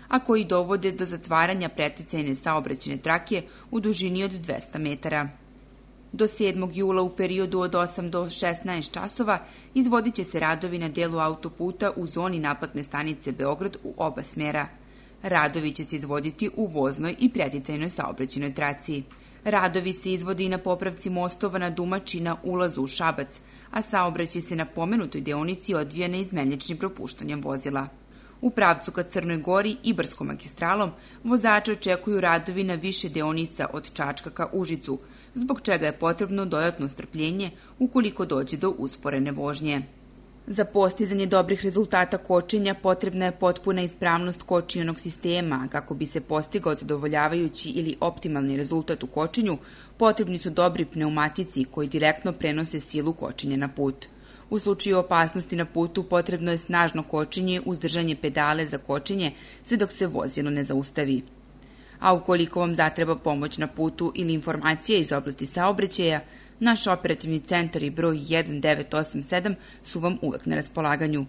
[SPEAKER 19] a koji dovode do zatvaranja preticajne saobraćajne trake u dužini od 200 metara. Do 7. jula u periodu od 8 do 16 časova izvodit će se radovi na delu autoputa u zoni naplatne stanice Beograd u oba smera. Radovi će se izvoditi u voznoj i preticajnoj saobraćajnoj traci. Radovi se izvode i na popravci mostova na Dumači na ulazu u Šabac, a saobraćaj se na pomenutoj deonici odvija neizmeničnim propuštanjem vozila. U pravcu ka Crnoj Gori i Ibarskom magistralom vozače očekuju radovi na više deonica od Čačka ka Užicu, zbog čega je potrebno dodatno strpljenje ukoliko dođe do usporene vožnje. Za postizanje dobrih rezultata kočenja potrebna je potpuna ispravnost kočionog sistema. Kako bi se postigao zadovoljavajući ili optimalni rezultat u kočenju, potrebni su dobri pneumatici koji direktno prenose silu kočenja na put. U slučaju opasnosti na putu potrebno je snažno kočenje uz držanje pedale za kočenje sve dok se vozilo ne zaustavi. A ukoliko vam zatreba pomoć na putu ili informacija iz oblasti saobraćaja, naš operativni centar i broj 1987 su vam uvek na raspolaganju.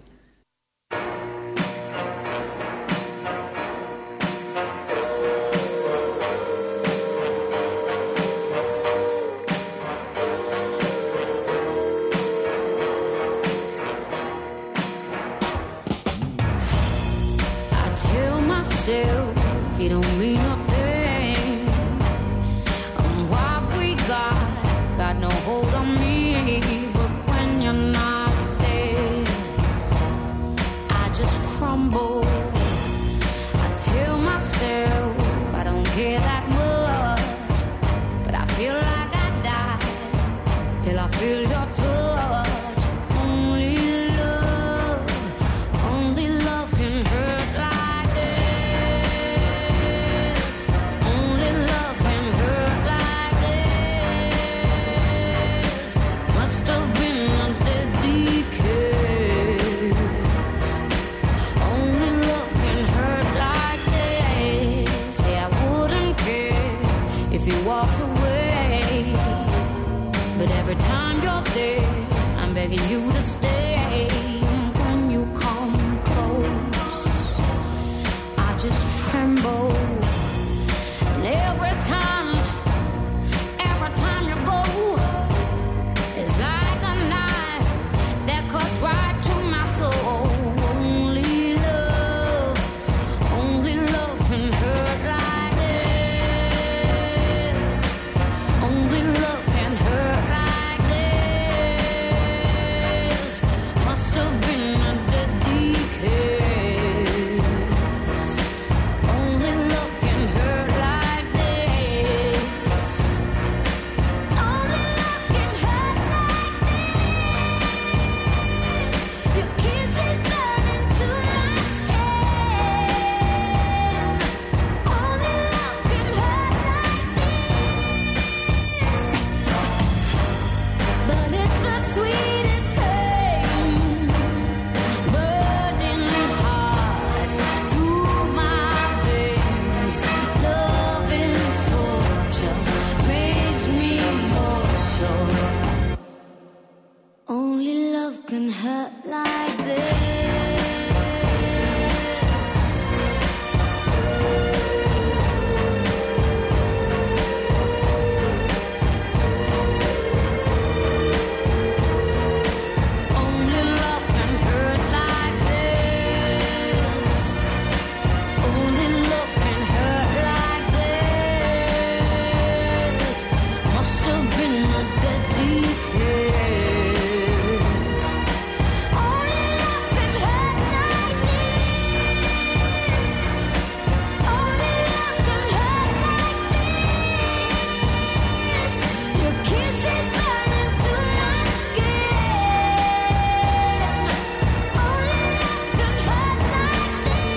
[SPEAKER 5] You don't mean nothing. What we got no hold on me. But when you're not there, I just crumble. I tell myself I don't care that much, but I feel like I die till I feel your touch. Only love can hurt like this. Only love can hurt like this. Must have been a deadly kiss. Only love can hurt like this. Say I wouldn't care if you walked away, but every time you're there, I'm begging you to stay. When you come close, I just tremble. And every time you go, it's like a knife that cuts right to my soul. Only love can hurt like this. Only love can hurt like this. Must have been a deadly kiss. Only love can hurt like this. Only love can hurt like this. Your kiss is burning to my skin. Only love can hurt like this. But it's the sweetest pain, burning hot through my veins. Love is torture, makes me mortal. Only love can hurt like this. Only love can hurt like this. Only love can hurt like this. Must have been a deadly kiss. Only love can hurt like this. Only love can hurt like this. Your kiss is burning to my skin. Only love can hurt like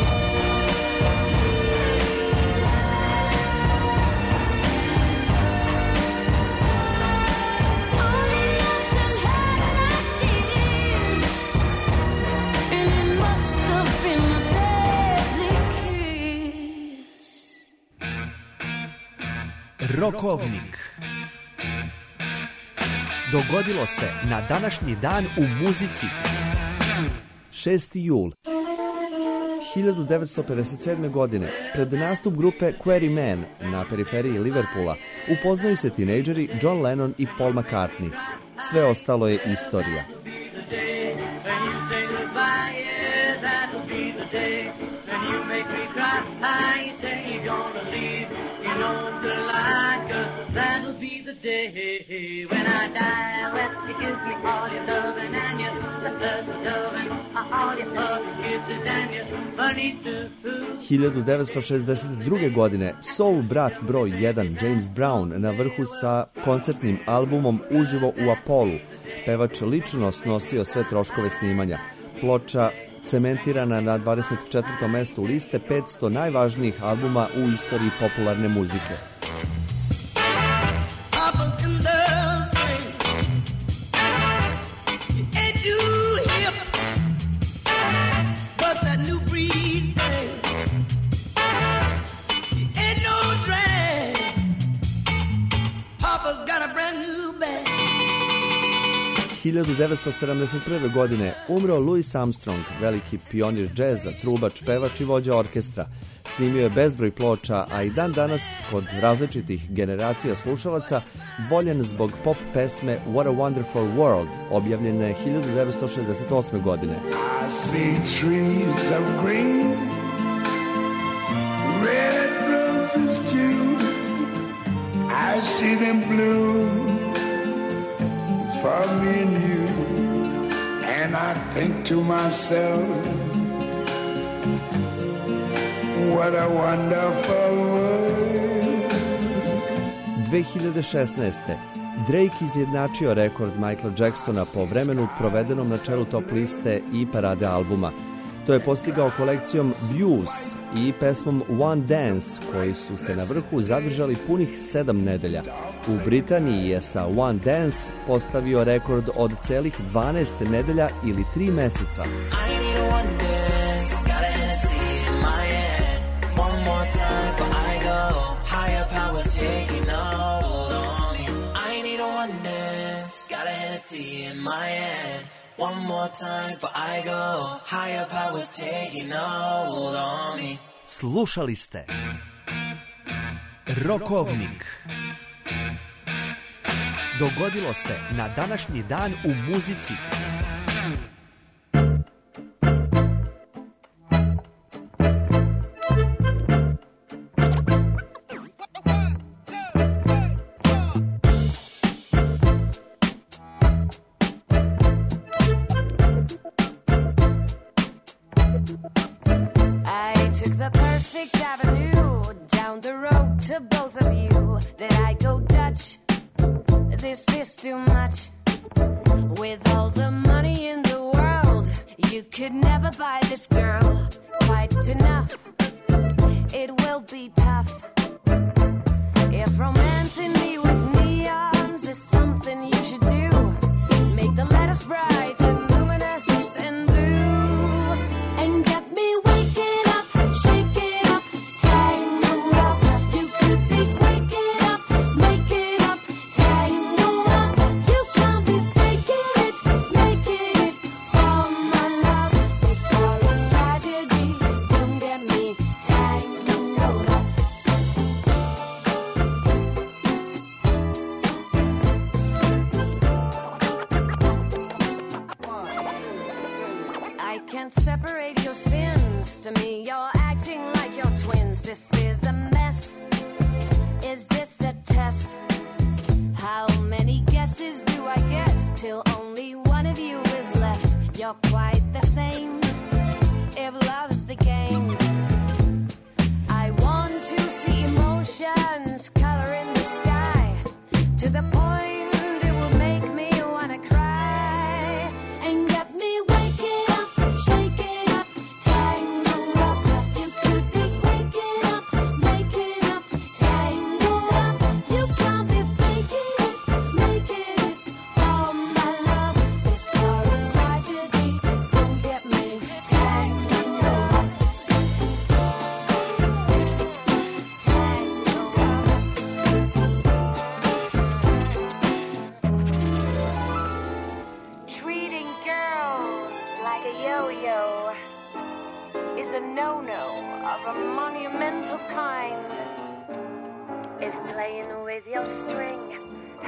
[SPEAKER 5] Only love can hurt like this. And it must have been a deadly kiss.
[SPEAKER 20] Rokovnik. Dogodilo se na današnji dan u muzici. 6. jul
[SPEAKER 21] 1957. godine, pred nastup grupe Quarrymen na periferiji Liverpoola, upoznaju se tinejdžeri John Lennon i Paul McCartney. Sve ostalo je istorija.
[SPEAKER 5] When I die, well, you give me all your loving and your loving, all your kisses and your money too.
[SPEAKER 21] 1962. godine Soul brat broj 1 James Brown na vrhu sa koncertnim albumom Uživo u Apollu. Pevač lično snosio sve troškove snimanja. Ploča cementirana na 24. mestu liste 500 najvažnijih albuma u istoriji popularne muzike. – 1971. godine umro Louis Armstrong, veliki pionir džeza, trubač, pevač i vođa orkestra. Snimio je bezbroj ploča, a i dan danas kod različitih generacija slušalaca voljen zbog pop pesme What a Wonderful World, objavljene 1968. godine.
[SPEAKER 22] I see trees of green, red roses too. I see them bloom for me and you, and I think to myself, what a wonderful world.
[SPEAKER 21] 2016. Drake izjednačio rekord Michaela Jacksona po vremenu provedenom na čelu top liste i parade albuma. To je postigao kolekcijom Views i pesmom One Dance, koji su se na vrhu zadržali punih 7 nedelja. U Britaniji je sa One Dance postavio rekord od celih 12 nedelja ili 3 meseca.
[SPEAKER 23] One more time, but I go. Higher powers taking hold on me.
[SPEAKER 20] Slušali ste Rokovnik. Dogodilo se na današnji dan u muzici.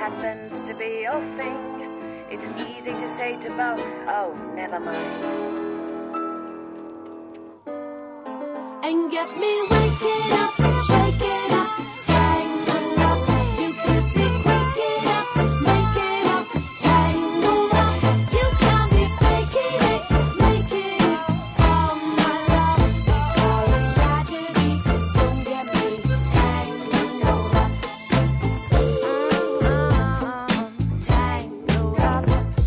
[SPEAKER 1] happens to be your thing, it's easy to say to both, oh, never mind.
[SPEAKER 5] And get me waking up, shaking up, tangled up. You could be waking up, making up, tangled up. You got me faking it, making it from my love. All it's tragedy, don't get me tangled up. Tangled up.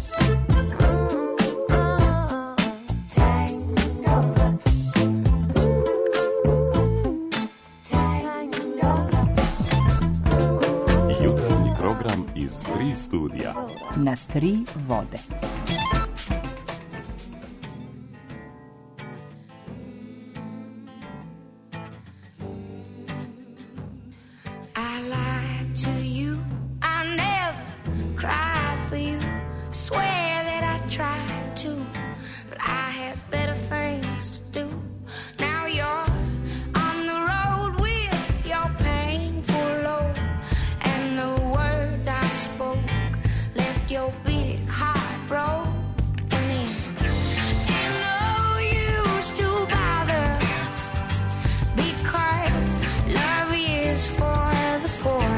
[SPEAKER 10] Jutarnji program iz 3 studija.
[SPEAKER 3] Na 3 vode.
[SPEAKER 5] I lied to you, I never cried for you. Swear that I tried to, but I had better things to do. Now you're on the road with your painful load, and the words I spoke left your big heart broke. And no use to bother, because love is for the poor.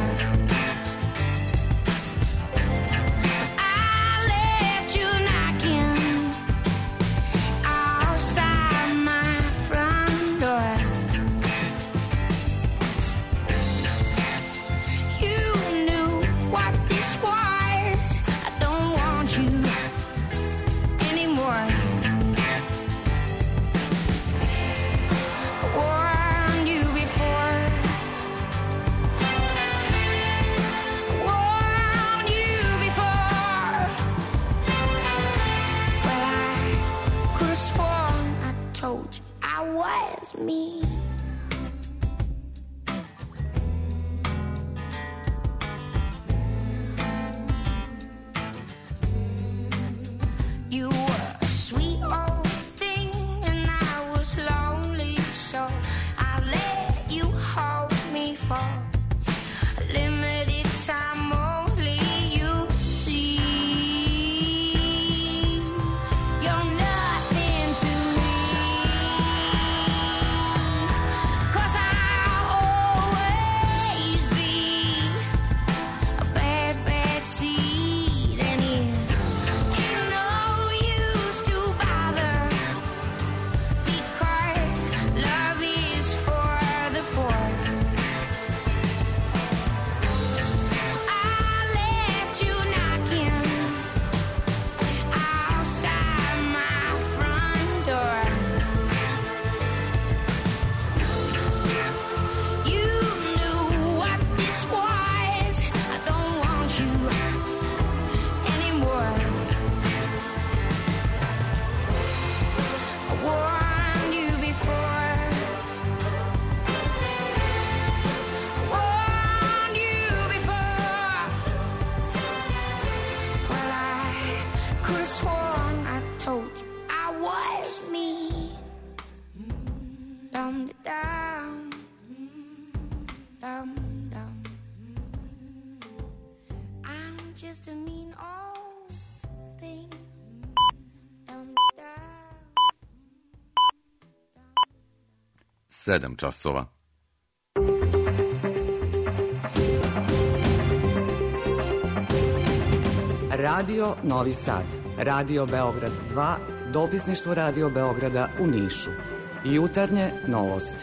[SPEAKER 5] So I left you knocking outside my front door. You knew what this was. I don't want you anymore. I warned you before. Warned you before. Well, I could have sworn I told you I was me. You were a sweet old thing, and I was lonely, so I let you hold me for a limited time only. You see, you're nothing to me, 'cause I'll always be a bad, bad seed, and ain't no use to bother, because love is for the poor. So I left you knocking outside my front door. You knew what this was. I don't want you anymore. I warned you before. Warned you before. Well, I could have sworn I told you I was me. Dum dum, dum dum. I'm just a mean old thing. Dum dum.
[SPEAKER 6] 7 časova.
[SPEAKER 8] Radio Novi Sad, Radio Beograd 2, dopisništvo Radio Beograda u Nišu. Jutarnje novosti.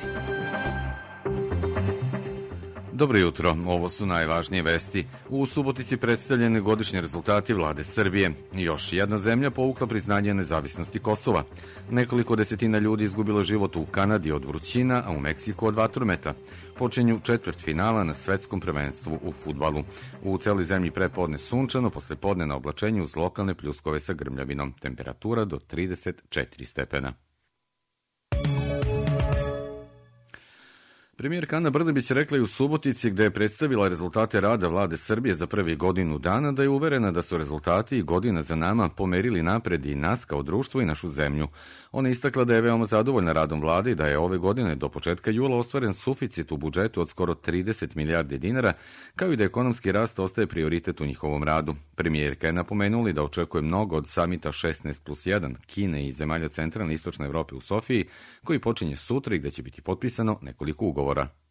[SPEAKER 6] Dobro jutro, ovo su najvažnije vesti. U Subotici predstavljeni godišnji rezultati vlade Srbije. Još jedna zemlja povukla priznanje nezavisnosti Kosova. Nekoliko desetina ljudi izgubilo život u Kanadi od vrućina, a u Meksiku od vatrometa. Počinju četvrtfinala na svetskom prvenstvu u fudbalu. U celoj zemlji prepodne sunčano, posle podne na oblačenju uz lokalne pljuskove sa grmljavinom. Temperatura do 34 stepena. Premijerka Ana Brnabić rekla je u Subotici, gde je predstavila rezultate rada vlade Srbije za prvi godinu dana, da je uverena da su rezultati i godina za nama pomerili napred i nas kao društvo i našu zemlju. Ona je istakla da je veoma zadovoljna radom vlade i da je ove godine do početka jula ostvaren suficit u budžetu od skoro 30 milijardi dinara, kao i da ekonomski rast ostaje prioritet u njihovom radu. Premijerka je napomenula da očekuje mnogo od samita 16+1 Kine i zemalja centralne i istočne Evrope u Sofiji, koji počinje sutra i gde će biti potpisano nekoliko ugovora.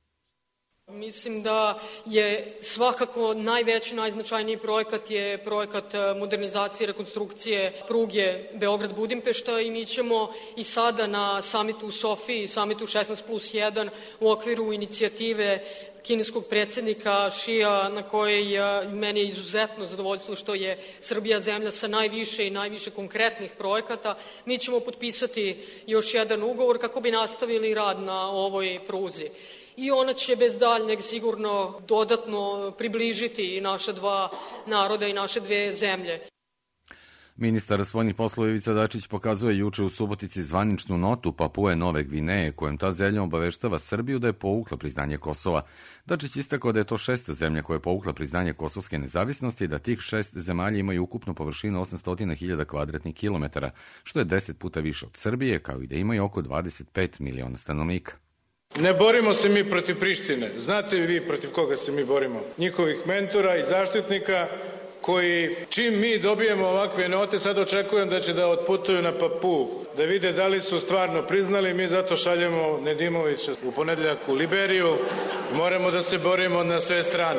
[SPEAKER 7] Mislim da je svakako najveći, najznačajniji projekat je projekat modernizacije i rekonstrukcije pruge Beograd-Budimpešta i mi ćemo i sada na samitu u Sofiji, samitu 16+1 u okviru inicijative kineskog predsjednika Šija, na kojoj meni je izuzetno zadovoljstvo što je Srbija zemlja sa najviše i najviše konkretnih projekata. Mi ćemo potpisati još jedan ugovor kako bi nastavili rad na ovoj pruzi. I ona će bez daljnjeg sigurno dodatno približiti naša dva naroda i naše dve zemlje.
[SPEAKER 6] Ministar spoljnih poslova Ivica Dačić pokazuje juče u Subotici zvaničnu notu Papue Nove Gvineje, kojom ta zemlja obaveštava Srbiju da je povukla priznanje Kosova. Dačić istakao da je to 6. zemlja koja je povukla priznanje kosovske nezavisnosti i da tih 6 zemalja imaju ukupnu površinu 800.000 kvadratnih kilometara, što je 10 puta više od Srbije, kao i da imaju oko 25 miliona stanovnika.
[SPEAKER 9] Ne borimo se mi protiv Prištine. Znate vi protiv koga se mi borimo? Njihovih mentora i zaštitnika koji, čim mi dobijemo ovakve note, sad očekujem da će da otputuju na Papuu, da vide da li su stvarno priznali. Mi zato šaljemo Nedimovića u ponedeljak u Liberiju. Moramo da se borimo na sve strane.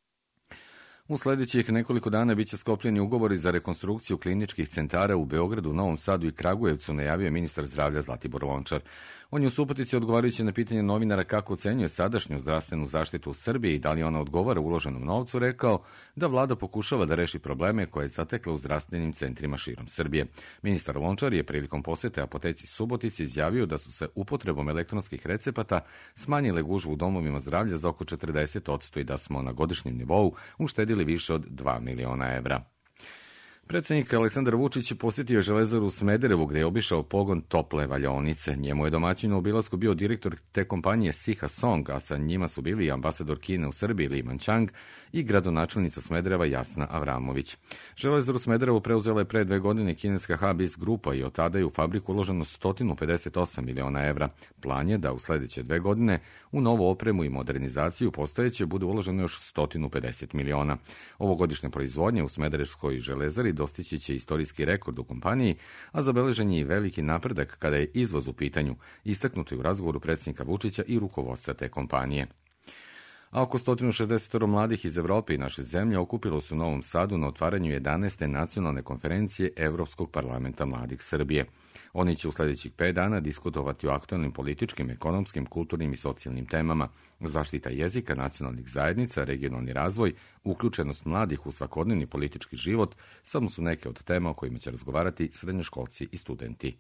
[SPEAKER 6] U sledećih nekoliko dana biće sklopljeni ugovori za rekonstrukciju kliničkih centara u Beogradu, Novom Sadu i Kragujevcu, najavio je ministar zdravlja Zlatibor Lončar. On je u Subotici odgovarajući na pitanje novinara kako ocenjuje sadašnju zdravstvenu zaštitu u Srbiji i da li ona odgovara uloženom novcu, rekao da vlada pokušava da reši probleme koje je zatekla u zdravstvenim centrima širom Srbije. Ministar Lončar je prilikom posete apoteci Subotici izjavio da su se upotrebom elektronskih recepata smanjile gužve u domovima zdravlja za oko 40% i da smo na godišnjem nivou uštedili više od 2 miliona evra. Predsednik Aleksandar Vučić posjetio Železaru u Smederevu, gde je obišao pogon tople valjaonice. Njemu je domaćin u obilasku bio direktor te kompanije Siha Song, a sa njima su bili ambasador Kine u Srbiji Li Manchang i gradonačelnica Smedereva Jasna Avramović. Železaru Smederevu preuzela je pre 2 godine kineska Habis grupa i od tada je u fabriku uloženo 158 miliona evra. Plan je da u sledeće 2 godine u novu opremu i modernizaciju postojeće bude uloženo još 150 miliona. Ovogodišnja proizvodnja u Smederevskoj železari dostići će istorijski rekord u kompaniji, a zabeležen je i veliki napredak kada je izvoz u pitanju, istaknuto je u razgovoru predsjednika Vučića i rukovodstva te kompanije. A oko 160 mladih iz Evrope i naše zemlje okupilo se u Novom Sadu na otvaranju 11. nacionalne konferencije Evropskog parlamenta mladih Srbije. Oni će u sledećih 5 dana diskutovati o aktualnim političkim, ekonomskim, kulturnim i socijalnim temama, zaštita jezika, nacionalnih zajednica, regionalni razvoj, uključenost mladih u svakodnevni politički život, samo su neke od tema o kojima će razgovarati srednjoškolci i studenti.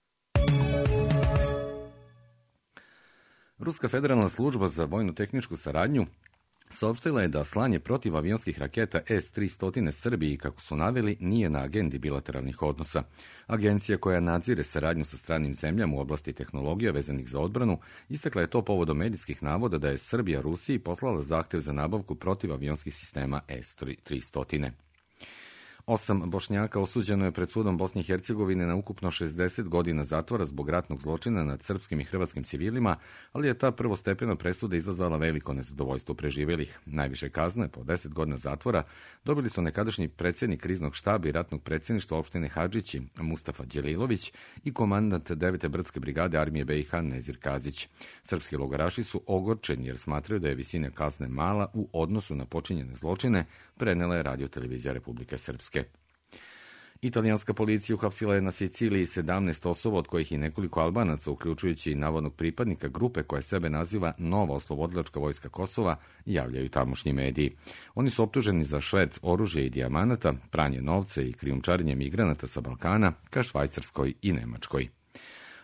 [SPEAKER 6] Ruska federalna služba za vojno-tehničku saradnju saopštila je da slanje protivavionskih raketa S-300 Srbiji, kako su naveli, nije na agendi bilateralnih odnosa. Agencija koja nadzire saradnju sa stranim zemljama u oblasti tehnologija vezanih za odbranu istakla je to povodom medijskih navoda da je Srbija Rusiji poslala zahtev za nabavku protivavionskih sistema S-300. 8 Bošnjaka osuđeno je pred sudom Bosne i Hercegovine na ukupno 60 godina zatvora zbog ratnog zločina nad srpskim i hrvatskim civilima, ali je ta prvostepena presuda izazvala veliko nezadovoljstvo preživelih. Najviše kazne, po 10 godina zatvora, dobili su nekadašnji predsjednik kriznog štaba i ratnog predsjedništva opštine Hadžići, Mustafa Đelilović, i komandant 9. brdske brigade armije BiH Nezir Kazić. Srpski logoraši su ogorčeni jer smatraju da je visina kazne mala u odnosu na počinjene zločine, prenela je Radio-televizija Republike Srpske. Italijanska policija uhapsila je na Siciliji 17 osoba, od kojih i nekoliko Albanaca, uključujući i navodnog pripadnika grupe koja sebe naziva Nova oslobodilačka vojska Kosova, javljaju tamošnji mediji. Oni su optuženi za šverc oružja i dijamanata, pranje novca i krijumčarenje migranata sa Balkana ka Švajcarskoj i Nemačkoj.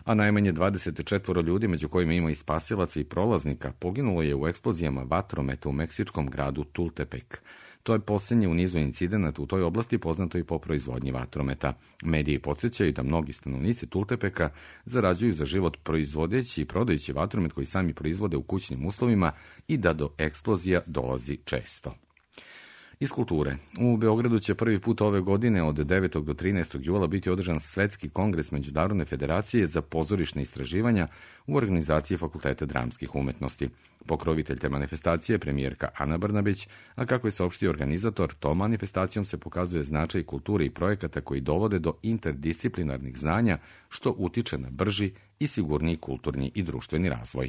[SPEAKER 6] a najmanje 24 ljudi, među kojima ima i spasilaca i prolaznika, poginulo je u eksplozijama vatrometa u meksičkom gradu Tultepec. To je posljednji u nizu incidenata u toj oblasti, poznato i po proizvodnji vatrometa. Mediji podsjećaju da mnogi stanovnici Tultepeka zarađuju za život proizvodeći i prodajući vatromet koji sami proizvode u kućnim uslovima i da do eksplozija dolazi često. Iz kulture. U Beogradu će prvi put ove godine od 9. do 13. jula biti održan Svetski kongres Međunarodne federacije za pozorišne istraživanja u organizaciji Fakulteta dramskih umetnosti. Pokrovitelj te manifestacije je premijerka Ana Brnabić, a kako je saopštio organizator, tom manifestacijom se pokazuje značaj kulture i projekata koji dovode do interdisciplinarnih znanja, što utiče na brži i sigurniji kulturni i društveni razvoj.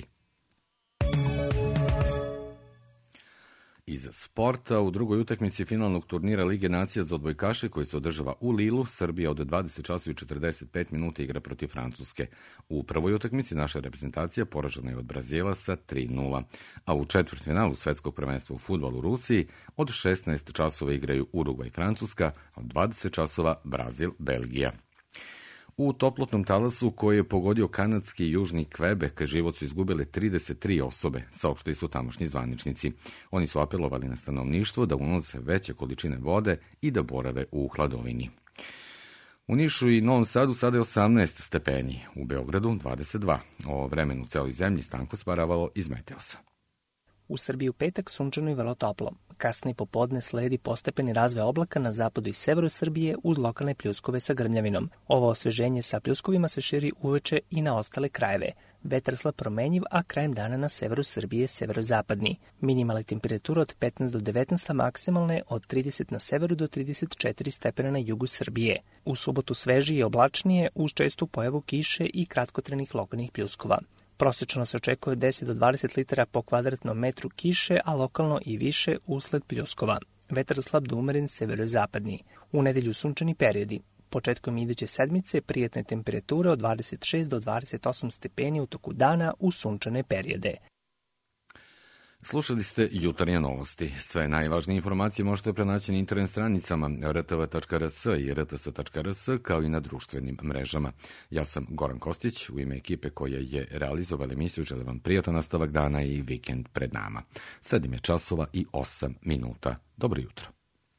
[SPEAKER 6] Iz sporta, u drugoj utakmici finalnog turnira Lige nacija za odbojkaše koji se održava u Lilu, Srbija od 20 časova i 45 minuta igra protiv Francuske. U prvoj utakmici naša reprezentacija poražena je od Brazila sa 3:0, a u četvrtfinalu svetskog prvenstva u fudbalu u Rusiji od 16 časova igraju Urugvaj i Francuska, a od 20 časova Brazil, Belgija. U toplotnom talasu koji je pogodio kanadski i južni Kvebek život su izgubile 33 osobe, saopštili su tamošnji zvaničnici. Oni su apelovali na stanovništvo da unoze veće količine vode i da borave u hladovini. U Nišu i Novom Sadu sada je 18 stepeni, u Beogradu 22. O vremenu u celoj zemlji Stanko Sparavalo iz Meteosa.
[SPEAKER 11] U Srbiji u petak sunčano i vrlo toplo. Kasnije popodne sledi postepeni razvoj oblaka na zapadu i severu Srbije uz lokalne pljuskove sa grmljavinom. Ovo osveženje sa pljuskovima se širi uveče i na ostale krajeve. Vetar slab promenjiv, a krajem dana na severu Srbije severozapadni. Minimalne temperature od 15 do 19, maksimalne od 30 na severu do 34 stepena na jugu Srbije. U subotu svežije i oblačnije uz čestu pojavu kiše i kratkotrenih lokalnih pljuskova. Prosečno se očekuje 10 do 20 litara po kvadratnom metru kiše, a lokalno i više usled pljuskova. Vetar slab do umeren severozapadni. U nedelju sunčani periodi. Početkom iduće sedmice prijetne temperature od 26 do 28 stepeni u toku dana u sunčane periode.
[SPEAKER 6] Slušali ste jutarnje novosti. Sve najvažnije informacije možete pronaći na internet stranicama rtv.rs i rts.rs kao i na društvenim mrežama. Ja sam Goran Kostić, u ime ekipe koja je realizovala emisiju želim vam prijatan nastavak dana i vikend pred nama. 7 je časova i 8 minuta. Dobro jutro.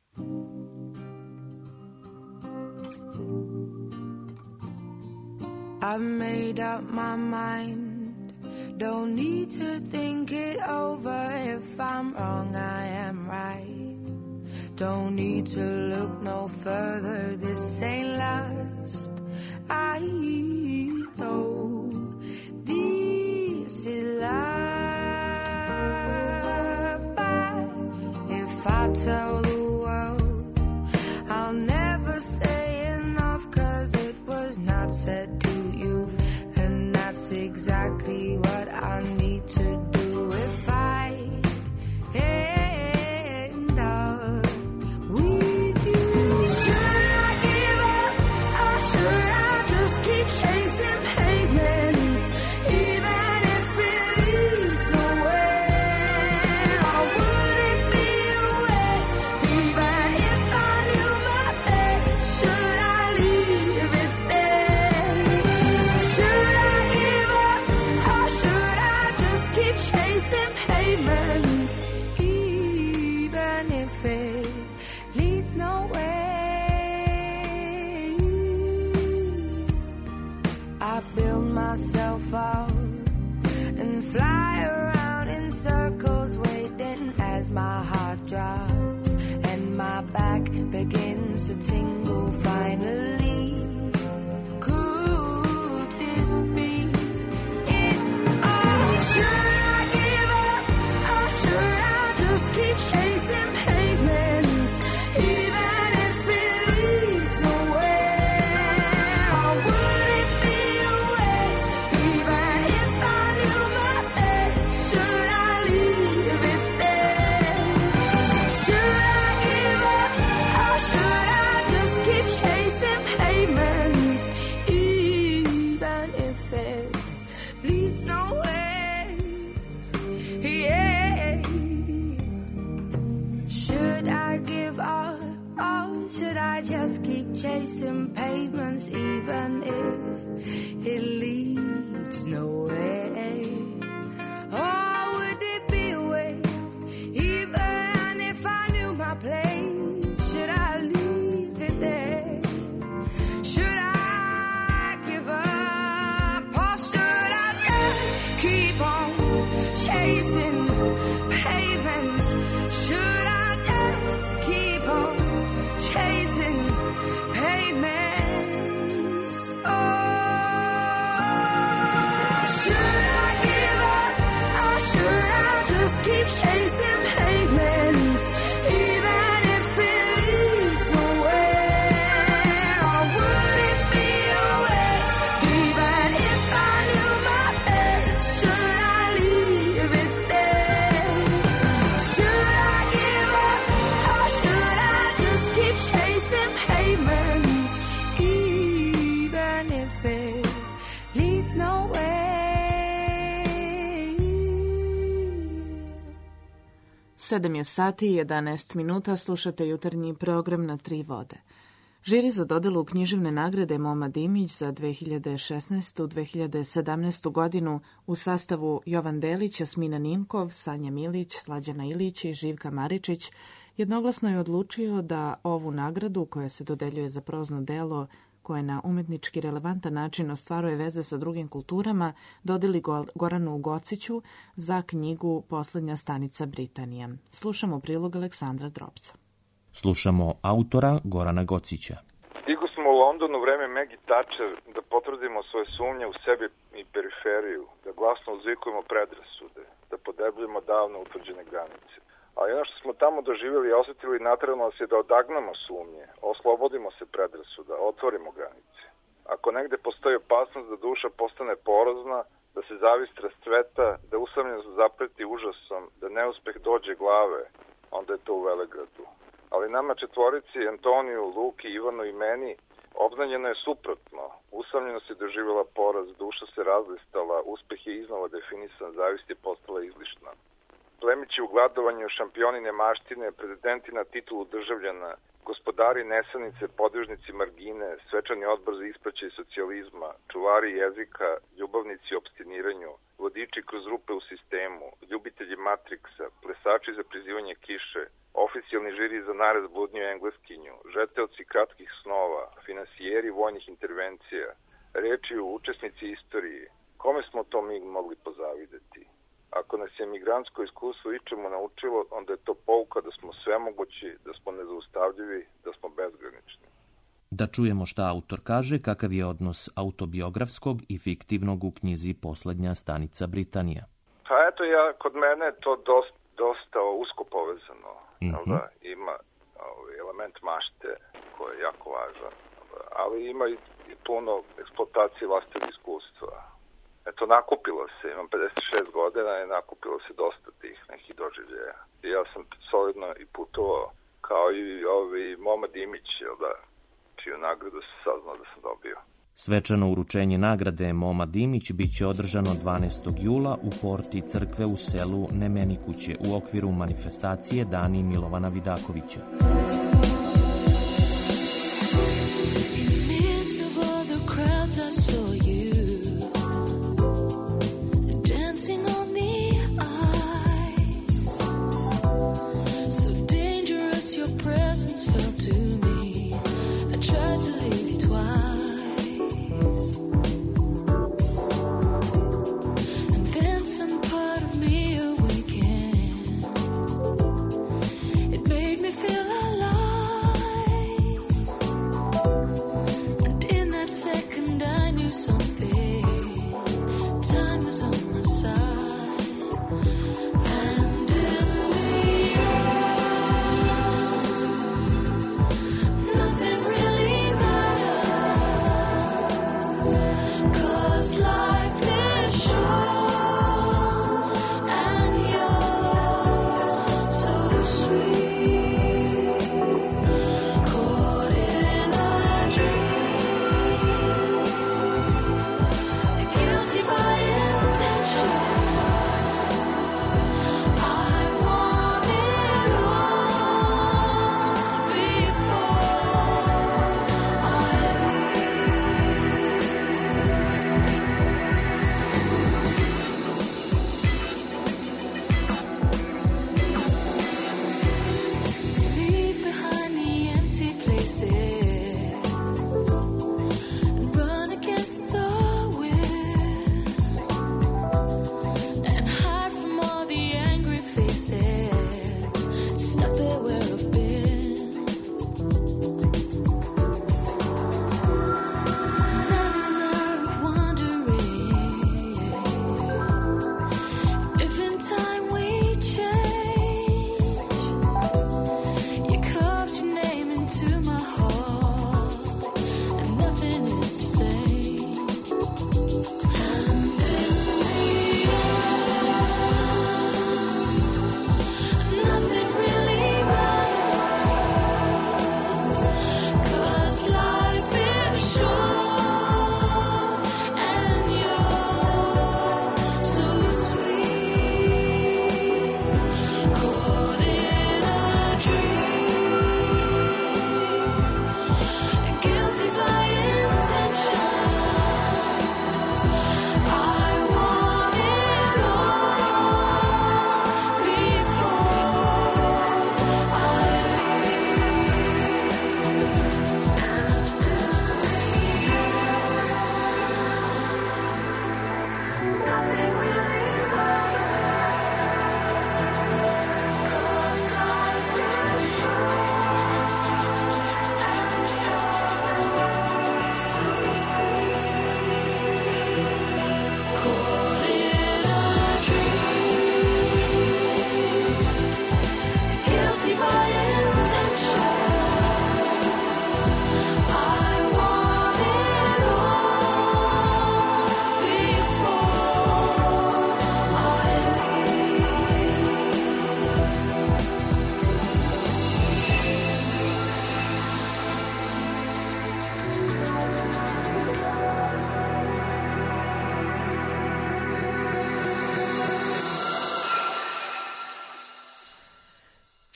[SPEAKER 12] I've made up my mind. Don't need to think it over. If I'm wrong, I am right. Don't need to look no further. This ain't last. I know this is love. But if I tell the world, I'll never say enough, 'cause it was not said to you. And that's exactly what I need to do if I end up with you. Should I give up or should I just keep chasing pavements, even if it leads nowhere? Or would it be a waste, even if I knew my best? Should I leave it there? Should I give up or should I just keep chasing pavements, even if it leads nowhere? I build myself up and fly around in circles, waiting as my heart drops and my back begins to tingle finally. Could this be it all? Should I give up or should I just keep chasing pavements, even if it leads nowhere? Or would it be a waste, even if I knew my best? I just keep chasing pavements even if it leads nowhere? Or would it be a waste even if I knew my place? Should I leave it there? Should I give up? Or should I just keep on chasing pavements? Should I just keep on chasing pavements? Oh, should I give up? Or should I just keep chasing pavements? Even if it leads nowhere. Or would it be a waste? Even if I knew my best, should I leave it there? Should I give up? Or should I just keep chasing pavements? Even if it leads nowhere.
[SPEAKER 2] 7 je sati i 11 minuta, slušate jutarnji program na Tri vode. Žiri za dodelu književne nagrade Moma Dimić za 2016-2017 godinu u sastavu Jovan Delić, Jasmina Nimkov, Sanja Milić, Slađana Ilić i Živka Maričić jednoglasno je odlučio da ovu nagradu, koja se dodeljuje za prozno delo koje na umetnički relevantan način ostvaruje veze sa drugim kulturama, dodeli Goranu Gociću za knjigu Poslednja stanica Britanija. Slušamo prilog Aleksandra Dropca.
[SPEAKER 14] Slušamo autora Gorana Gocića.
[SPEAKER 15] Stigo smo u London u vreme Maggie Thatcher da potvrdimo svoje sumnje u sebi i periferiju, da glasno uzvikujemo predrasude, da podebljimo davno utvrđene granice. Ali ono što smo tamo doživjeli i osjetili natrano nas je da odagnamo sumnje, oslobodimo se predrasuda, otvorimo granice. Ako negde postoji opasnost da duša postane porozna, da se zavist rascveta, da usamljenost zapreti užasom, da neuspeh dođe glave, onda je to u Velegradu. Ali nama četvorici, Antoniju, Luki, Ivanu i meni, obznanjeno je suprotno. Usamljenost je doživjela poraz, duša se razlistala, uspeh je iznova definisan, zavist je postala izlišna. Plemići u gladovanju, šampioni nemaštine, prezidenti na titulu državljana, gospodari nesanice, podvižnici margine, svečani odbor za ispraćaj socijalizma, čuvari jezika, ljubavnici u opstiniranju, vodiči kroz rupe u sistemu, ljubitelji Matriksa, plesači za prizivanje kiše, oficijalni žiri za narez bludnju engleskinju, žeteoci kratkih snova, finansijeri vojnih intervencija, rečiju učesnici istorije. Kome smo to mi mogli pozavideti? Ako nas je migrantsko iskustvo ičemu naučilo, onda je to pouka da smo svemogući, da smo nezaustavljivi, da smo bezgranični.
[SPEAKER 14] Da čujemo šta autor kaže, kakav je odnos autobiografskog i fiktivnog u knjizi Poslednja stanica Britanija.
[SPEAKER 15] Pa eto, kod mene je to dosta usko povezano. Da, ima element mašte koji je jako važan, ali ima i puno eksploatacije vlastnog iskustva. Eto, nakupilo se, imam 56 godina i nakupilo se dosta tih nekih doživljaja. I ja sam solidno i putovao, kao i Moma Dimić, čiju nagradu se saznao da sam dobio.
[SPEAKER 14] Svečano uručenje nagrade Moma Dimić biće održano 12. jula u porti crkve u selu Nemenikuće u okviru manifestacije Dani Milovana Vidakovića.
[SPEAKER 12] Made me feel alive.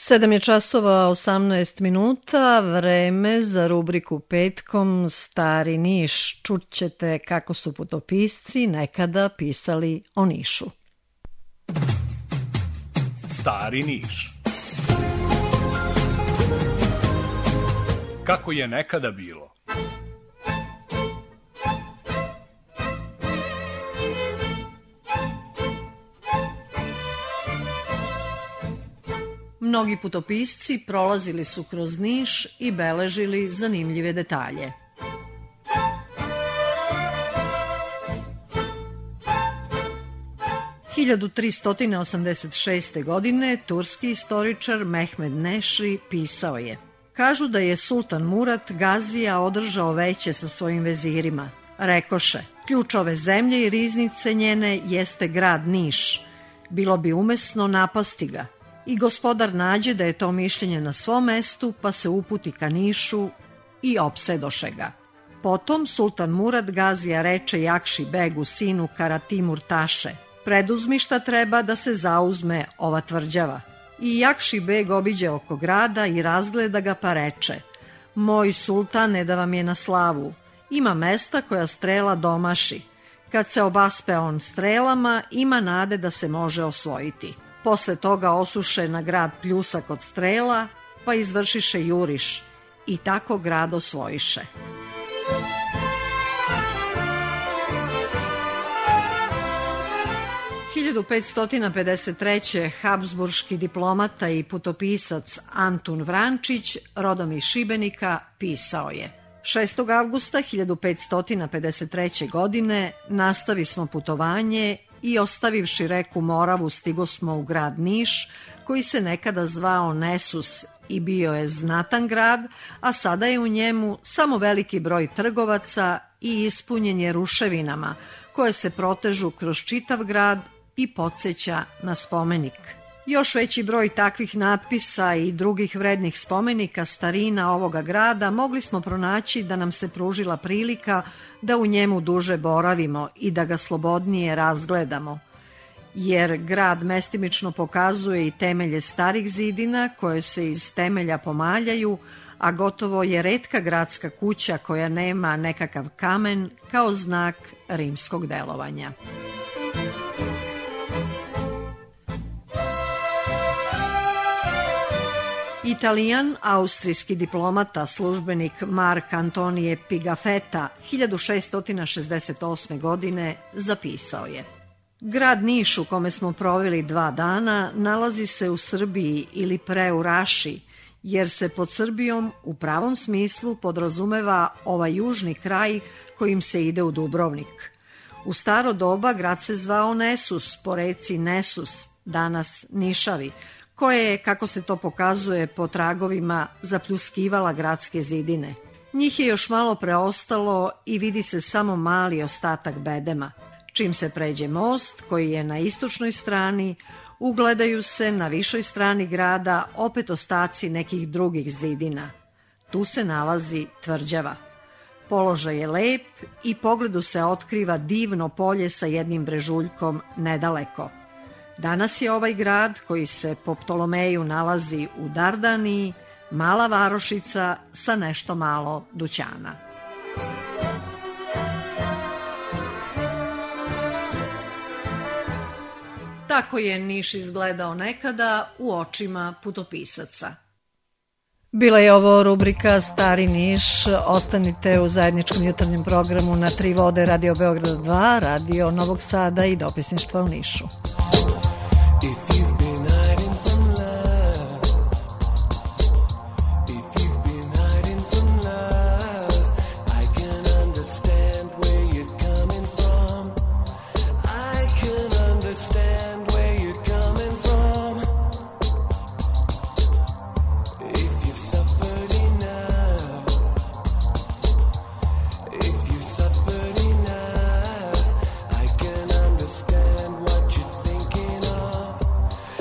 [SPEAKER 13] 7 je časova 18 minuta, vreme za rubriku Petkom Stari Niš. Čućete kako su putopisci nekada pisali o Nišu.
[SPEAKER 4] Stari Niš. Kako je nekada bilo?
[SPEAKER 13] Mnogi putopisci prolazili su kroz Niš i beležili zanimljive detalje. – 1386. godine turski istoričar Mehmed Nešri pisao je: kažu da je sultan Murat Gazija održao veće sa svojim vezirima. Rekoše, ključ ove zemlje i riznice njene jeste grad Niš. Bilo bi umesno napasti ga. I gospodar nađe da je to mišljenje na svom mestu, pa se uputi ka Nišu i opsedoše ga. Potom sultan Murad Gazija reče Jakši begu sinu Karatimur Taše: preduzmi šta treba da se zauzme ova tvrđava. I Jakši beg obiđe oko grada i razgleda ga pa reče: moj sultane, da vam je na slavu, ima mesta koja strela domaši. Kad se obaspe on strelama, ima nade da se može osvojiti. Posle toga osuše na grad pljusak od strela, pa izvršiše juriš i tako grad osvojiše. – 1553. habsburški diplomata i putopisac Antun Vrančić, rodom iz Šibenika, pisao je: 6. avgusta 1553. godine nastavi smo putovanje i ostavivši reku Moravu stigosmo u grad Niš, koji se nekada zvao Nesus i bio je znatan grad, a sada je u njemu samo veliki broj trgovaca i ispunjen je ruševinama, koje se protežu kroz čitav grad i podsjeća na spomenik. Još veći broj takvih natpisa i drugih vrednih spomenika starina ovoga grada mogli smo pronaći da nam se pružila prilika da u njemu duže boravimo i da ga slobodnije razgledamo, jer grad mestimično pokazuje i temelje starih zidina koje se iz temelja pomaljaju, a gotovo je retka gradska kuća koja nema nekakav kamen kao znak rimskog delovanja. Italijan, austrijski diplomata, službenik Mark Antonije Pigafetta 1668. godine zapisao je: grad Niš u kome smo proveli 2 dana nalazi se u Srbiji ili pre u Raši, jer se pod Srbijom u pravom smislu podrazumeva ovaj južni kraj kojim se ide u Dubrovnik. U staro doba grad se zvao Nesus, po reci Nesus, danas Nišavi, koje je, kako se to pokazuje po tragovima, zapljuskivala gradske zidine. Njih je još malo preostalo i vidi se samo mali ostatak bedema. Čim se pređe most, koji je na istočnoj strani, ugledaju se na višoj strani grada opet ostaci nekih drugih zidina. Tu se nalazi tvrđava. Položaj je lep i pogledu se otkriva divno polje sa jednim brežuljkom nedaleko. Danas je ovaj grad, koji se po Ptolomeju nalazi u Dardaniji, mala varošica sa nešto malo dućana. Tako je Niš izgledao nekada u očima putopisaca. Bila je ovo rubrika Stari Niš. Ostanite u zajedničkom jutarnjem programu na 3 vode Radio Beograd 2, Radio Novog Sada i dopisništva u Nišu.
[SPEAKER 23] If you've been hiding from love, if you've been hiding from love, I can understand where you're coming from. I can understand where you're coming from. If you've suffered enough, if you've suffered enough, I can understand what you're thinking of.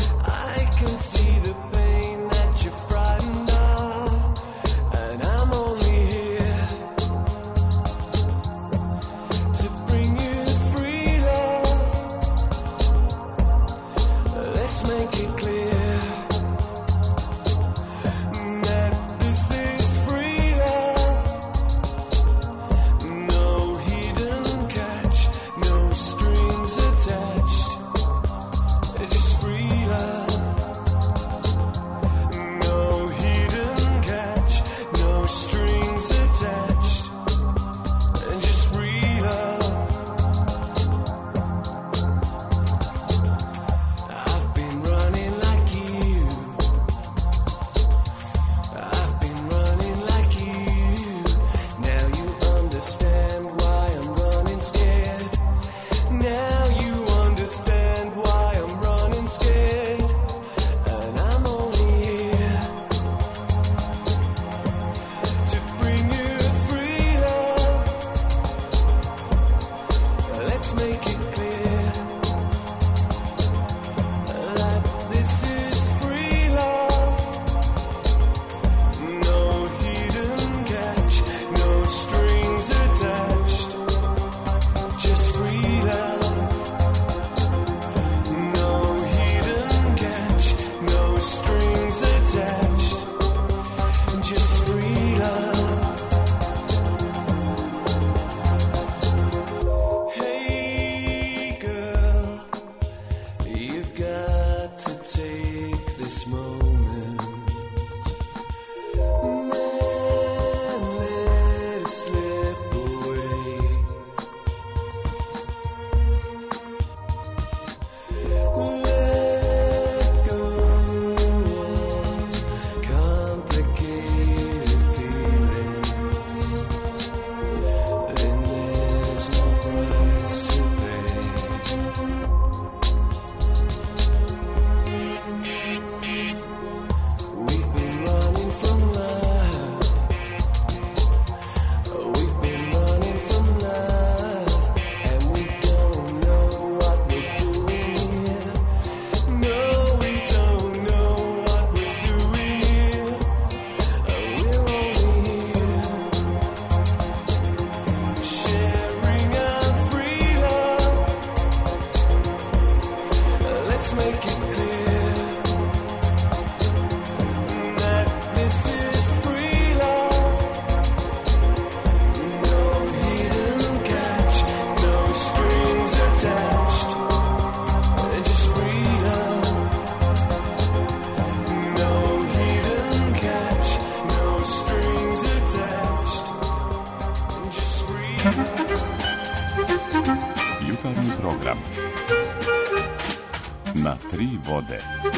[SPEAKER 10] tri vode.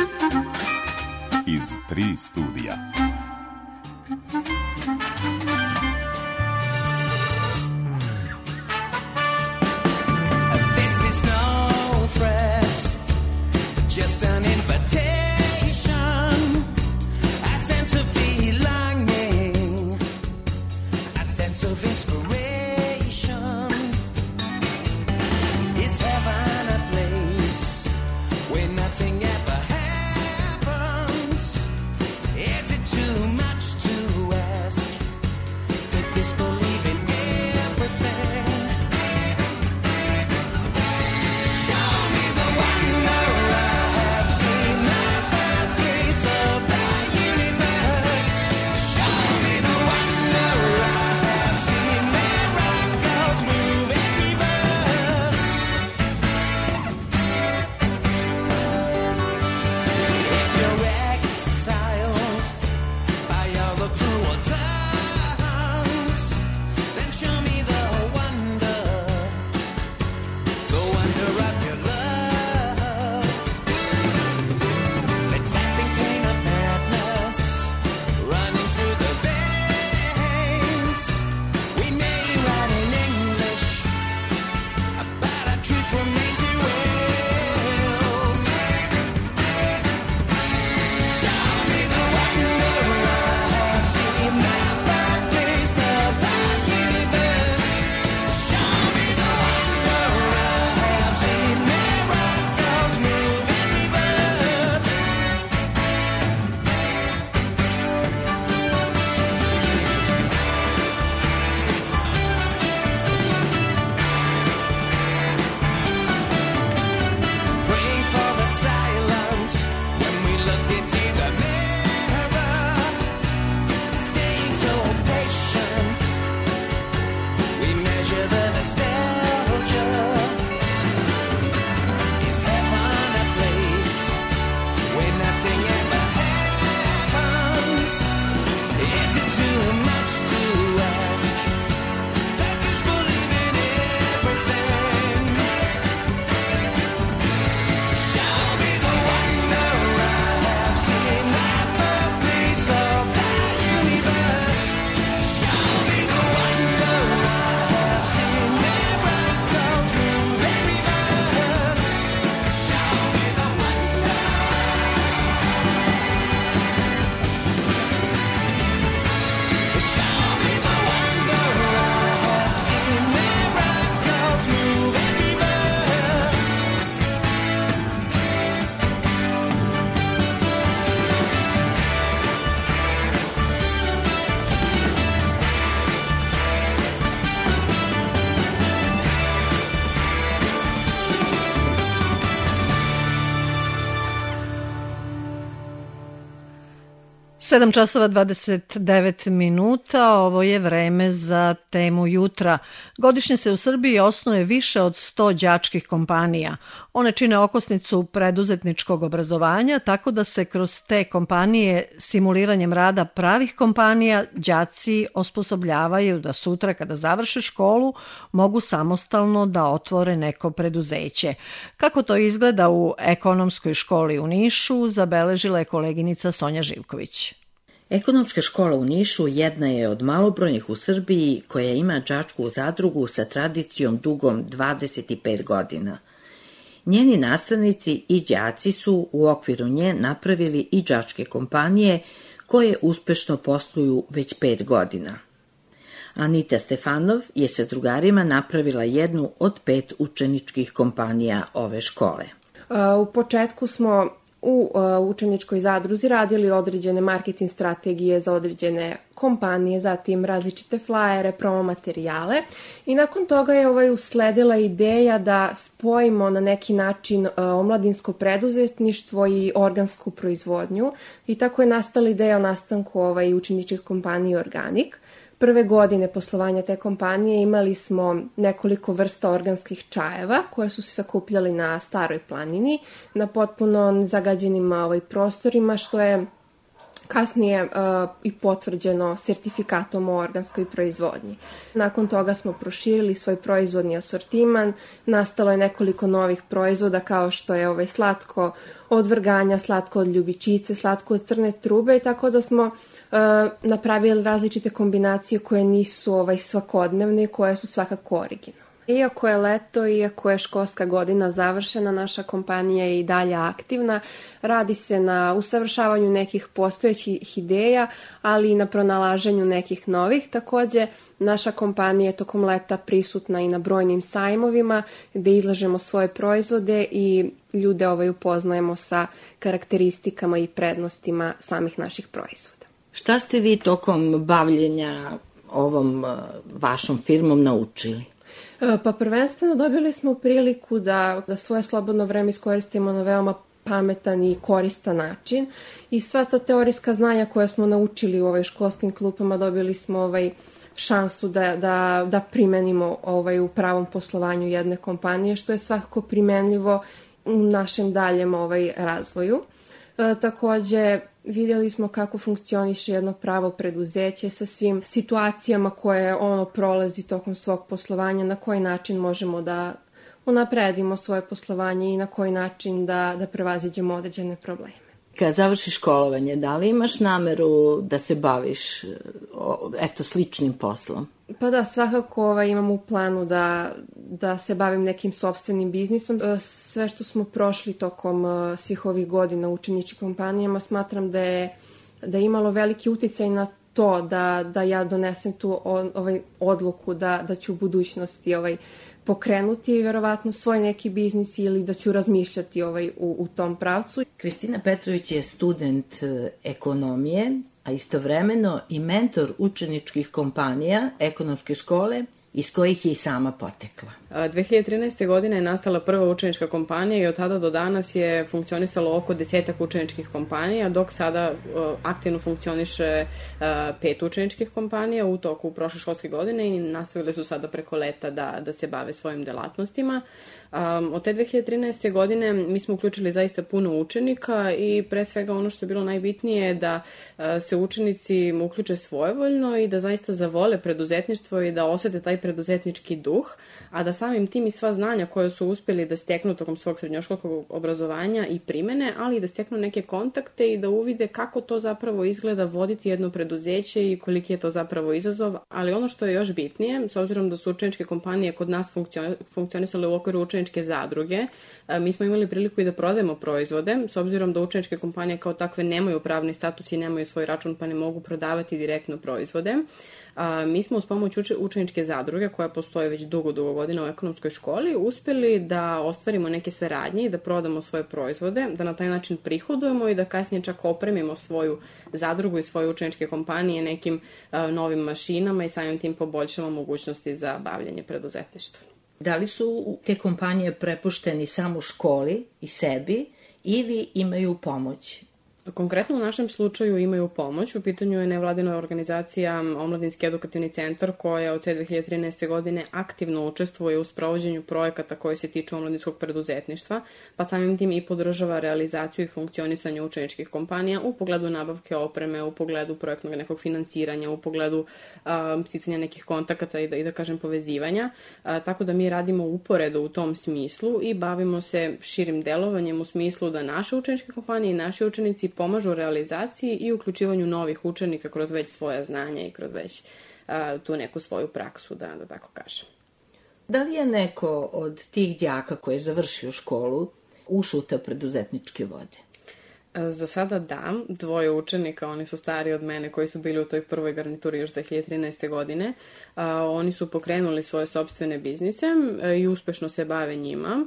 [SPEAKER 10] Iz tri studija.
[SPEAKER 23] This is no threat, just an invitation, a sense of belonging, a sense of inspiration. Is heaven a place where nothing ever happens? Is it too much to ask to disbelieve in everything? Show me the wonder I have seen, the birthplace of the universe. Show me the wonder I have seen, miracles move in reverse. If you're exiled by all the cruel tongues, then show me the wonder of your love. The tapping pain of madness running through the veins. We may write in English about a truth from main to Wales. Show me the wonder I have seen, the birthplace of the universe. Show me the wonder I have seen, miracles move in reverse. Praying for the silence when we look into the mirror. Staying so patient, we measure the nostalgia. Is heaven a place where nothing ever happens? Is it too much to ask to disbelieve in everything? Show me the wonder I have seen, the birthplace of the universe. Show me the wonder I have seen, miracles move in reverse. Show me the wonder. Show me the wonder I have seen, miracles move in reverse.
[SPEAKER 13] Sedam časova 29 minuta, ovo je vreme za temu jutra. Godišnje se u Srbiji osnuje više od 100 đačkih kompanija. One čine okosnicu preduzetničkog obrazovanja, tako da se kroz te kompanije simuliranjem rada pravih kompanija đaci osposobljavaju da sutra kada završe školu mogu samostalno da otvore neko preduzeće. Kako to izgleda u ekonomskoj školi u Nišu, zabeležila je koleginica Sonja Živković.
[SPEAKER 16] Ekonomska škola u Nišu jedna je od malobrojnih u Srbiji koja ima đačku zadrugu sa tradicijom dugom 25 godina. Njeni nastavnici i đaci su u okviru nje napravili i đačke kompanije koje uspešno posluju već 5 godina. Anita Stefanov je sa drugarima napravila jednu od 5 učeničkih kompanija ove škole.
[SPEAKER 17] U početku smo u učeničkoj zadruzi radili određene marketing strategije za određene kompanije, zatim različite flajere, promo materijale i nakon toga je usledila ideja da spojimo na neki način omladinsko preduzetništvo i organsku proizvodnju i tako je nastala ideja o nastanku učeničkih kompanije Organik. Prve godine poslovanja te kompanije imali smo nekoliko vrsta organskih čajeva koje su se sakupljali na Staroj planini, na potpuno zagađenim prostorima, što je kasnije i potvrđeno sertifikatom o organskoj proizvodnji. Nakon toga smo proširili svoj proizvodni asortiman, nastalo je nekoliko novih proizvoda kao što je slatko od vrganja, slatko od ljubičice, slatko od crne trube, tako da smo napravili različite kombinacije koje nisu svakodnevne i koje su svakako originalne. Iako je leto, iako je školska godina završena, naša kompanija je i dalje aktivna. Radi se na usavršavanju nekih postojećih ideja, ali i na pronalaženju nekih novih. Takođe, naša kompanija je tokom leta prisutna i na brojnim sajmovima gde izlažemo svoje proizvode i ljude upoznajemo sa karakteristikama i prednostima samih naših proizvoda.
[SPEAKER 16] Šta ste vi tokom bavljenja ovom vašom firmom naučili?
[SPEAKER 17] Pa prvenstveno dobili smo priliku da svoje slobodno vreme iskoristimo na veoma pametan i koristan način i sva ta teorijska znanja koja smo naučili u školskim klupama dobili smo šansu da primenimo u pravom poslovanju jedne kompanije, što je svakako primenljivo u našem daljem razvoju. Takođe, vidjeli smo kako funkcioniše jedno pravo preduzeće sa svim situacijama koje ono prolazi tokom svog poslovanja, na koji način možemo da unapredimo svoje poslovanje i na koji način da prevaziđemo određene probleme.
[SPEAKER 16] Kad završiš školovanje, da li imaš nameru da se baviš sličnim poslom?
[SPEAKER 17] Pa da, svakako imam u planu da se bavim nekim sopstvenim biznisom. Sve što smo prošli tokom svih ovih godina u učeničkim kompanijama, smatram da je imalo veliki uticaj na to da ja donesem tu odluku da ću u budućnosti pokrenuti verovatno svoj neki biznis ili da ću razmišljati u tom pravcu.
[SPEAKER 16] Kristina Petrović je student ekonomije, a istovremeno i mentor učeničkih kompanija ekonomske škole iz kojih je i sama potekla.
[SPEAKER 18] 2013. godine je nastala prva učenička kompanija i od tada do danas je funkcionisalo oko 10 učeničkih kompanija, dok sada aktivno funkcioniše 5 učeničkih kompanija u toku prošle školske godine i nastavili su sada preko leta da se bave svojim delatnostima. Od te 2013. godine mi smo uključili zaista puno učenika i pre svega ono što je bilo najbitnije je da se učenici uključe svojevoljno i da zaista zavole preduzetništvo i da osete taj preduzetnički duh, a da samim tim i sva znanja koje su uspjeli da steknu tokom svog srednjoškolskog obrazovanja i primene, ali i da steknu neke kontakte i da uvide kako to zapravo izgleda voditi jedno preduzeće i koliki je to zapravo izazov, ali ono što je još bitnije, s obzirom da su učeničke kompanije kod nas funkcionisale u okviru učeničke zadruge, mi smo imali priliku i da prodajemo proizvode, s obzirom da učeničke kompanije kao takve nemaju pravni status i nemaju svoj račun pa ne mogu prodavati direktno proizvode. Mi smo uz pomoć učeničke zadruge, koja postoje već dugo godina u ekonomskoj školi, uspjeli da ostvarimo neke saradnje i da prodamo svoje proizvode, da na taj način prihodujemo i da kasnije čak opremimo svoju zadrugu i svoje učeničke kompanije nekim novim mašinama i samim tim poboljšamo mogućnosti za bavljanje preduzetništva.
[SPEAKER 16] Da li su te kompanije prepušteni samo školi i sebi ili imaju pomoć?
[SPEAKER 18] Konkretno u našem slučaju imaju pomoć. U pitanju je nevladina organizacija Omladinski edukativni centar koja od te 2013. godine aktivno učestvuje u sprovođenju projekata koji se tiču omladinskog preduzetništva, pa samim tim i podržava realizaciju i funkcionisanje učeničkih kompanija u pogledu nabavke opreme, u pogledu projektnog nekog finansiranja, u pogledu sticanja nekih kontakata i da kažem povezivanja. Tako da mi radimo uporedo u tom smislu i bavimo se širim delovanjem u smislu da naše učeničke kompanije i naši učenici pomažu realizaciji i uključivanju novih učenika kroz već svoja znanja i kroz već tu neku svoju praksu, da tako kažem.
[SPEAKER 16] Da li je neko od tih đaka koji je završio školu ušao u te preduzetničke vode?
[SPEAKER 18] Za sada da, 2 učenika, oni su stariji od mene koji su bili u toj prvoj garnituri još 2013. godine. Oni su pokrenuli svoje sopstvene biznise i uspešno se bave njima.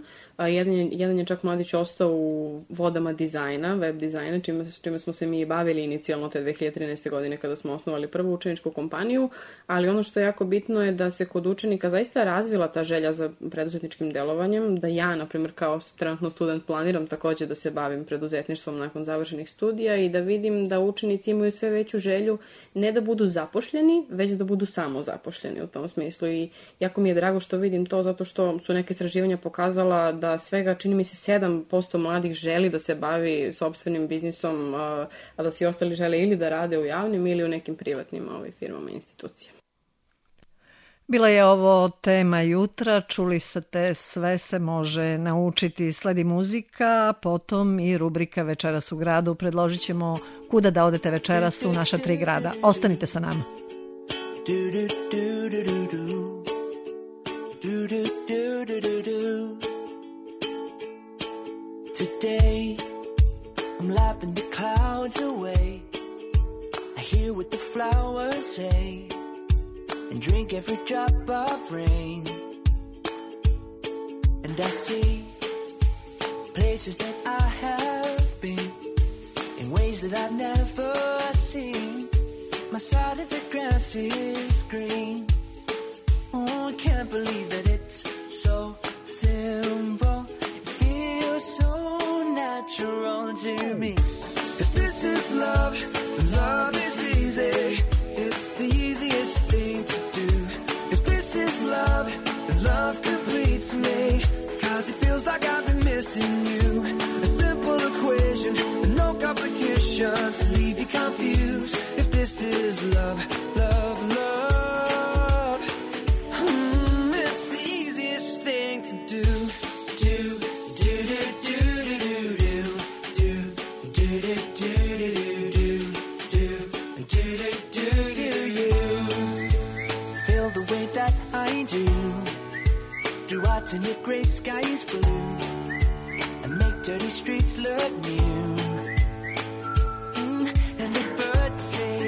[SPEAKER 18] Jedan je čak mladić ostao u vodama dizajna, web dizajna, čime smo se mi bavili inicijalno te 2013. godine kada smo osnovali prvu učeničku kompaniju, ali ono što je jako bitno je da se kod učenika zaista razvila ta želja za preduzetničkim delovanjem, da ja, na primjer, kao trenutno student planiram takođe da se bavim preduzetništvom nakon završenih studija i da vidim da učenici imaju sve veću želju ne da budu zapošljeni, već da budu samozapošljeni u tom smislu. I jako mi je drago što vidim to, zato što su neke istraživanja pokazala da svega, čini mi se, 7% mladih želi da se bavi sopstvenim biznisom, a da svi ostali žele ili da rade u javnim ili u nekim privatnim firmama i institucijama.
[SPEAKER 13] Bila je ovo tema jutra, čuli ste sve se može naučiti, sledi muzika, potom i rubrika Večeras u gradu. Predložit ćemo kuda da odete večeras u naša 3 grada. Ostanite sa nama.
[SPEAKER 23] Today, I'm laughing the clouds away. I hear what the flowers say and drink every drop of rain. And I see places that I have been in ways that I've never seen. My side of the grass is green. Oh, I can't believe that it's so simple. It feels so natural to me. If this is love, love is easy. It's the easiest thing to do. If this is love, then love completes me. Cause it feels like I've been missing you. A simple equation, no complications to leave you confused. If this is love, love, love, it's the easiest thing to do. Do, do, do, do, do, do, do, do, do, do, do, do, do, you feel the way that I do? Do I turn your gray skies blue and make dirty streets look new? And the birds sing,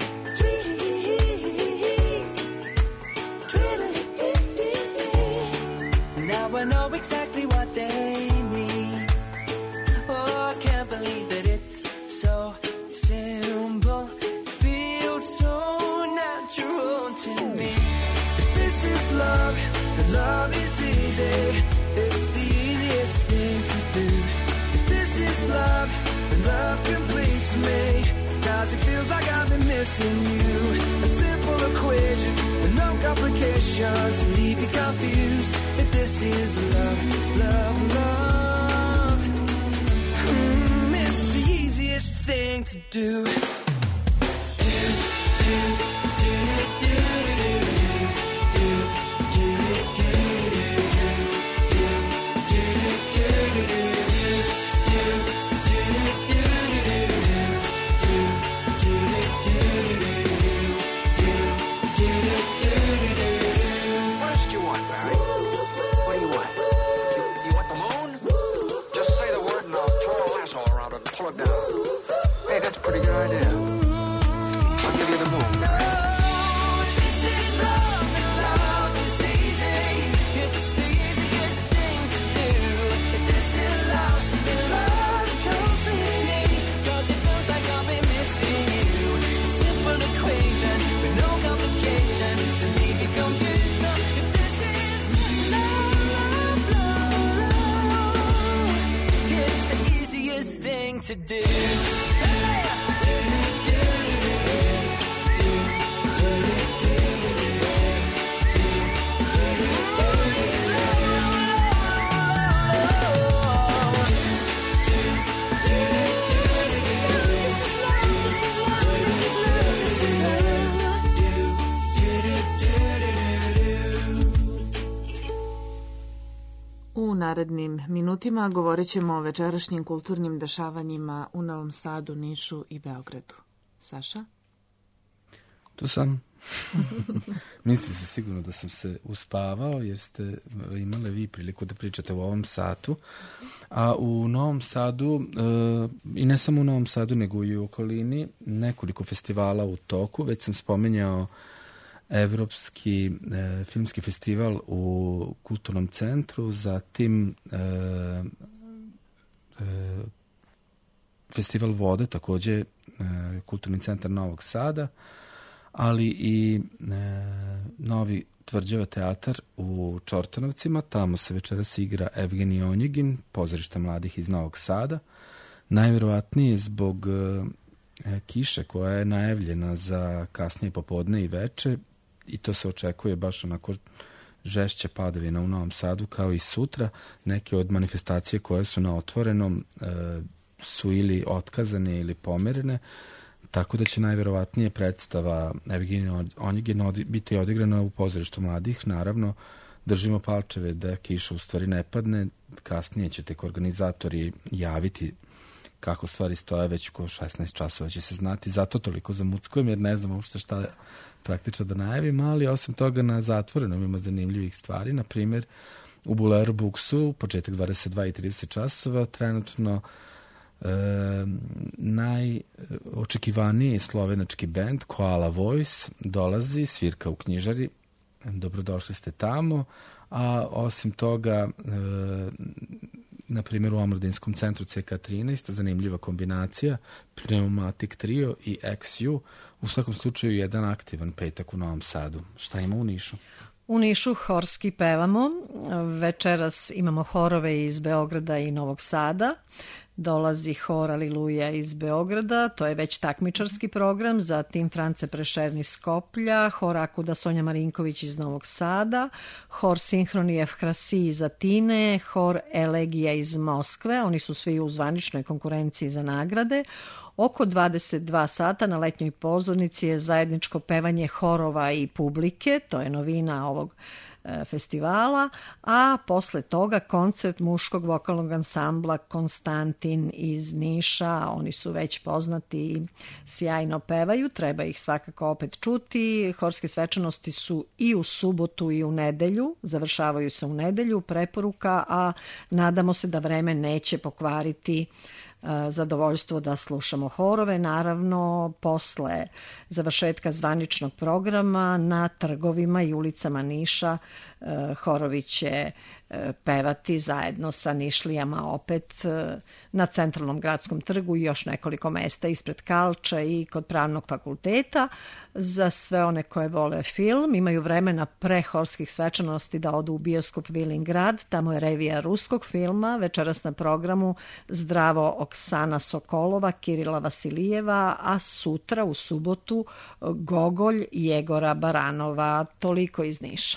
[SPEAKER 23] now I know exactly what they mean. Oh, I can't believe that it's so simple. Feels so natural to me. If this is love, then love is easy. It's the easiest thing to do. If this is love, then love completes me. Cause it feels like I've been missing you. A simple equation with no complications to leave you confused. If this is love, love, love, it's the easiest thing to do. To do.
[SPEAKER 2] U narednim minutima govorit ćemo o večerašnjim kulturnim dešavanjima u Novom Sadu, Nišu i Beogradu. Saša?
[SPEAKER 19] Tu sam. Mislite se sigurno da sam se uspavao jer ste imali vi priliku da pričate u ovom satu. A u Novom Sadu, i ne samo u Novom Sadu, nego i u okolini, nekoliko festivala u toku. Već sam spomenjao Evropski filmski festival u Kulturnom centru, zatim Festival vode, takođe Kulturni centar Novog Sada, ali i novi Tvrđava teatar u Čortanovcima. Tamo se večeras igra Evgenij Onjegin, pozorište mladih iz Novog Sada. Najverovatnije zbog kiše koja je najavljena za kasnije popodne i veče i to se očekuje baš onako žešće padavina u Novom Sadu kao i sutra. Neke od manifestacije koje su na otvorenom su ili otkazane ili pomerene, tako da će najverovatnije predstava Evgenija Onjigina biti odigrana u pozorištu mladih. Naravno, držimo palčeve da kiša u stvari ne padne. Kasnije će tek organizatori javiti kako stvari stoje, već oko 16 časova će se znati. Zato toliko zamuckujem jer ne znam uopšte šta praktično da najavim, ali osim toga na zatvorenom ima zanimljivih stvari. Na primjer, u Bulevar Buksu, početak 22:30 časova, trenutno najočekivaniji slovenački bend Koala Voice dolazi, svirka u knjižari. Dobrodošli ste tamo, a osim toga na primjer u Omladinskom centru CK13 zanimljiva kombinacija Pneumatic Trio i XU, u svakom slučaju jedan aktivan petak u Novom Sadu. Šta ima u Nišu?
[SPEAKER 13] U Nišu horski pevamo, večeras imamo horove iz Beograda i Novog Sada. Dolazi hor Aliluja iz Beograda, to je već takmičarski program, zatim France Prešern iz Skoplja, hor Akuda Sonja Marinković iz Novog Sada, hor Sinhronijev Hrasi iz Atine, hor Elegija iz Moskve, oni su svi u zvaničnoj konkurenciji za nagrade. Oko 22 sata na letnjoj pozornici je zajedničko pevanje horova i publike, to je novina ovog festivala, a posle toga koncert muškog vokalnog ansambla Konstantin iz Niša. Oni su već poznati i sjajno pevaju, treba ih svakako opet čuti. Horske svečanosti su i u subotu i u nedelju, završavaju se u nedelju, preporuka, a nadamo se da vreme neće pokvariti zadovoljstvo da slušamo horove. Naravno, posle završetka zvaničnog programa na trgovima i ulicama Niša horovi će pevati zajedno sa Nišlijama opet na centralnom gradskom trgu i još nekoliko mesta ispred Kalča i kod Pravnog fakulteta. Za sve one koje vole film, imaju vremena pre horskih svečanosti da odu u bioskop Vilingrad, tamo je revija ruskog filma, večeras na programu Zdravo Oksana Sokolova, Kirila Vasilijeva, a sutra u subotu Gogolj Jegora Baranova. Toliko iz Niša.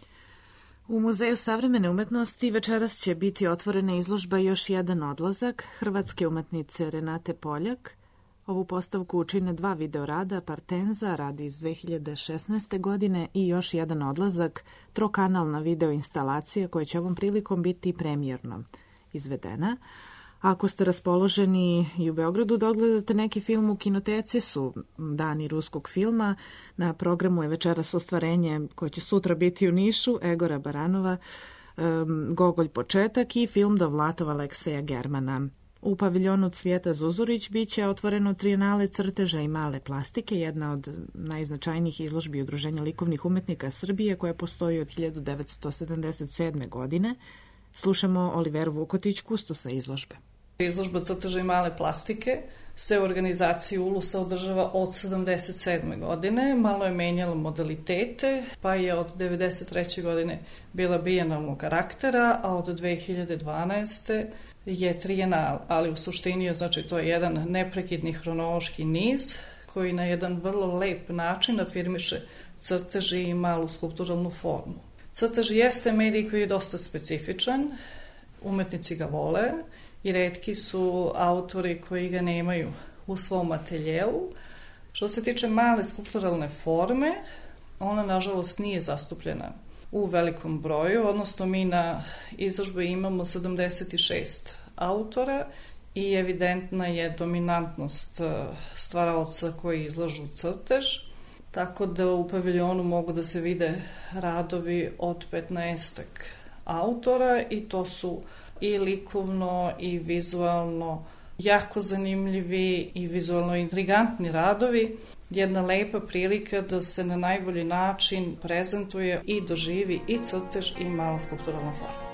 [SPEAKER 2] U Muzeju savremene umetnosti večeras će biti otvorena izložba Još jedan odlazak hrvatske umetnice Renate Poljak. Ovu postavku čine 2 videorada Partenza, rad iz 2016. godine i Još jedan odlazak, trokanalna videoinstalacija koja će ovom prilikom biti premijerno izvedena. Ako ste raspoloženi i u Beogradu da odgledate neki film, u kinoteci su dani ruskog filma. Na programu je večeras ostvarenje koje će sutra biti u Nišu, Egora Baranova, Gogolj početak i film Dovlatov Alekseja Germana. U paviljonu Cvijeta Zuzurić biće otvoreno trijenale crteža i male plastike, jedna od najznačajnijih izložbi Udruženja likovnih umetnika Srbije koja postoji od 1977. godine. Slušamo Oliveru Vukotić, kustosa izložbe.
[SPEAKER 20] Izložba crteža i male plastike se u organizaciji ULUS-a održava od 1977. godine. Malo je menjala modalitete, pa je od 1993. godine bila bijenalnog karaktera, a od 2012. je trijenal, ali u suštini je, znači, to je jedan neprekidni hronološki niz koji na jedan vrlo lep način afirmiše crteži i malu skulpturalnu formu. Crtež jeste medij koji je dosta specifičan, umetnici ga vole i retki su autori koji ga nemaju u svom ateljeu. Što se tiče male skulpturalne forme, ona nažalost nije zastupljena u velikom broju, odnosno mi na izložbi imamo 76 autora i evidentna je dominantnost stvaraoca koji izlažu crtež, tako da u paviljonu mogu da se vide radovi od 15-ak autora i to su i likovno i vizualno jako zanimljivi i vizualno intrigantni radovi. Jedna lepa prilika da se na najbolji način prezentuje i doživi i crtež i mala skulpturalna forma.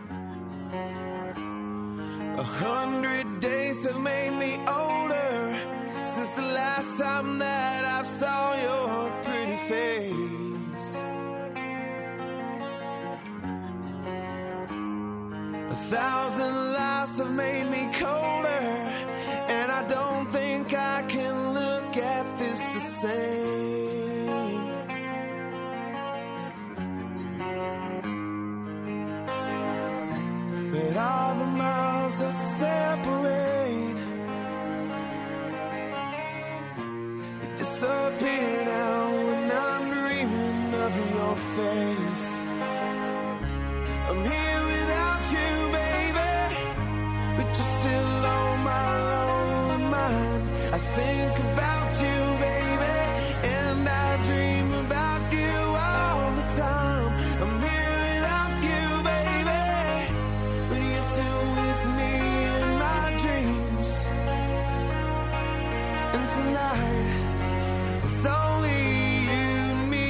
[SPEAKER 23] 100 days have made me older since the last time that I saw your pretty face. 1,000 lives have made me colder same. But all the miles that separate, you disappear now when I'm dreaming of your face. I'm here without you, baby, but you're still on my lonely mind. I think about you, baby, and I dream about you all the time. I'm here without you, baby, but you're still with me in my dreams. And tonight, it's only you and me.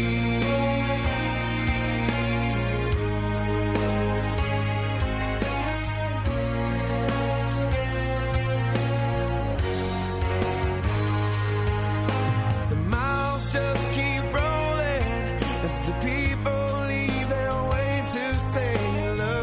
[SPEAKER 23] The miles just keep rolling as the people leave their way to say hello.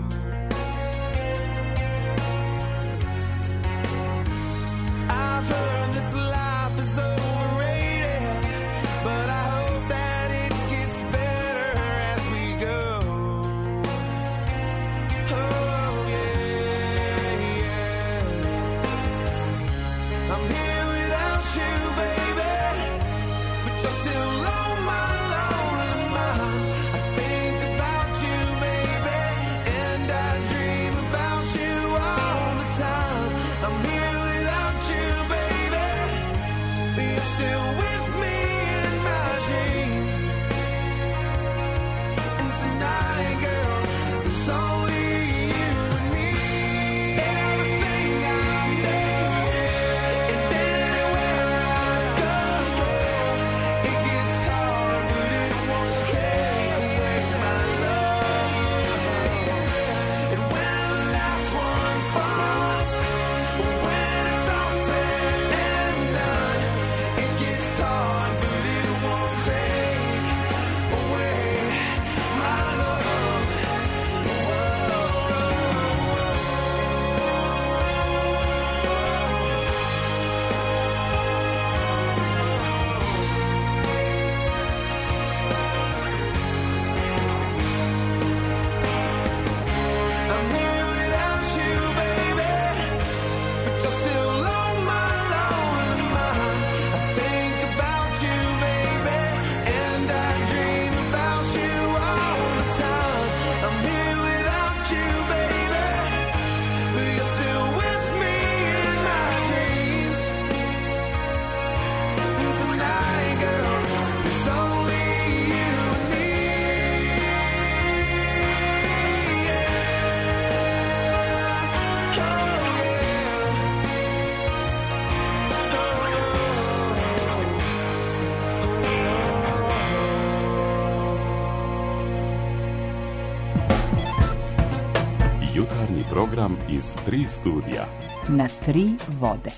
[SPEAKER 23] I've heard this life is overrated, but I hope that it gets better as we go. Oh yeah, yeah. I'm here without you, baby, but you're still on my lonely mind. I think about you, baby, and I dream about you all the time. I'm here without you, baby, but you're still with me in my dreams. And tonight, girl, it's only you and me. Everything I do, and anywhere I go, it gets hard, but it won't take away my love. And when the last one falls, when it's all said and done, it gets hard, but it won't take away my love. I'm here without you, baby, but you're still on my lonely mind. I think about you, baby, and I dream about you all the time. I'm here without you, baby, but you're still with me in my dreams. And tonight, girl, it's only you and me.
[SPEAKER 10] Jutarnji program iz 3 studija.
[SPEAKER 3] Na 3 vode.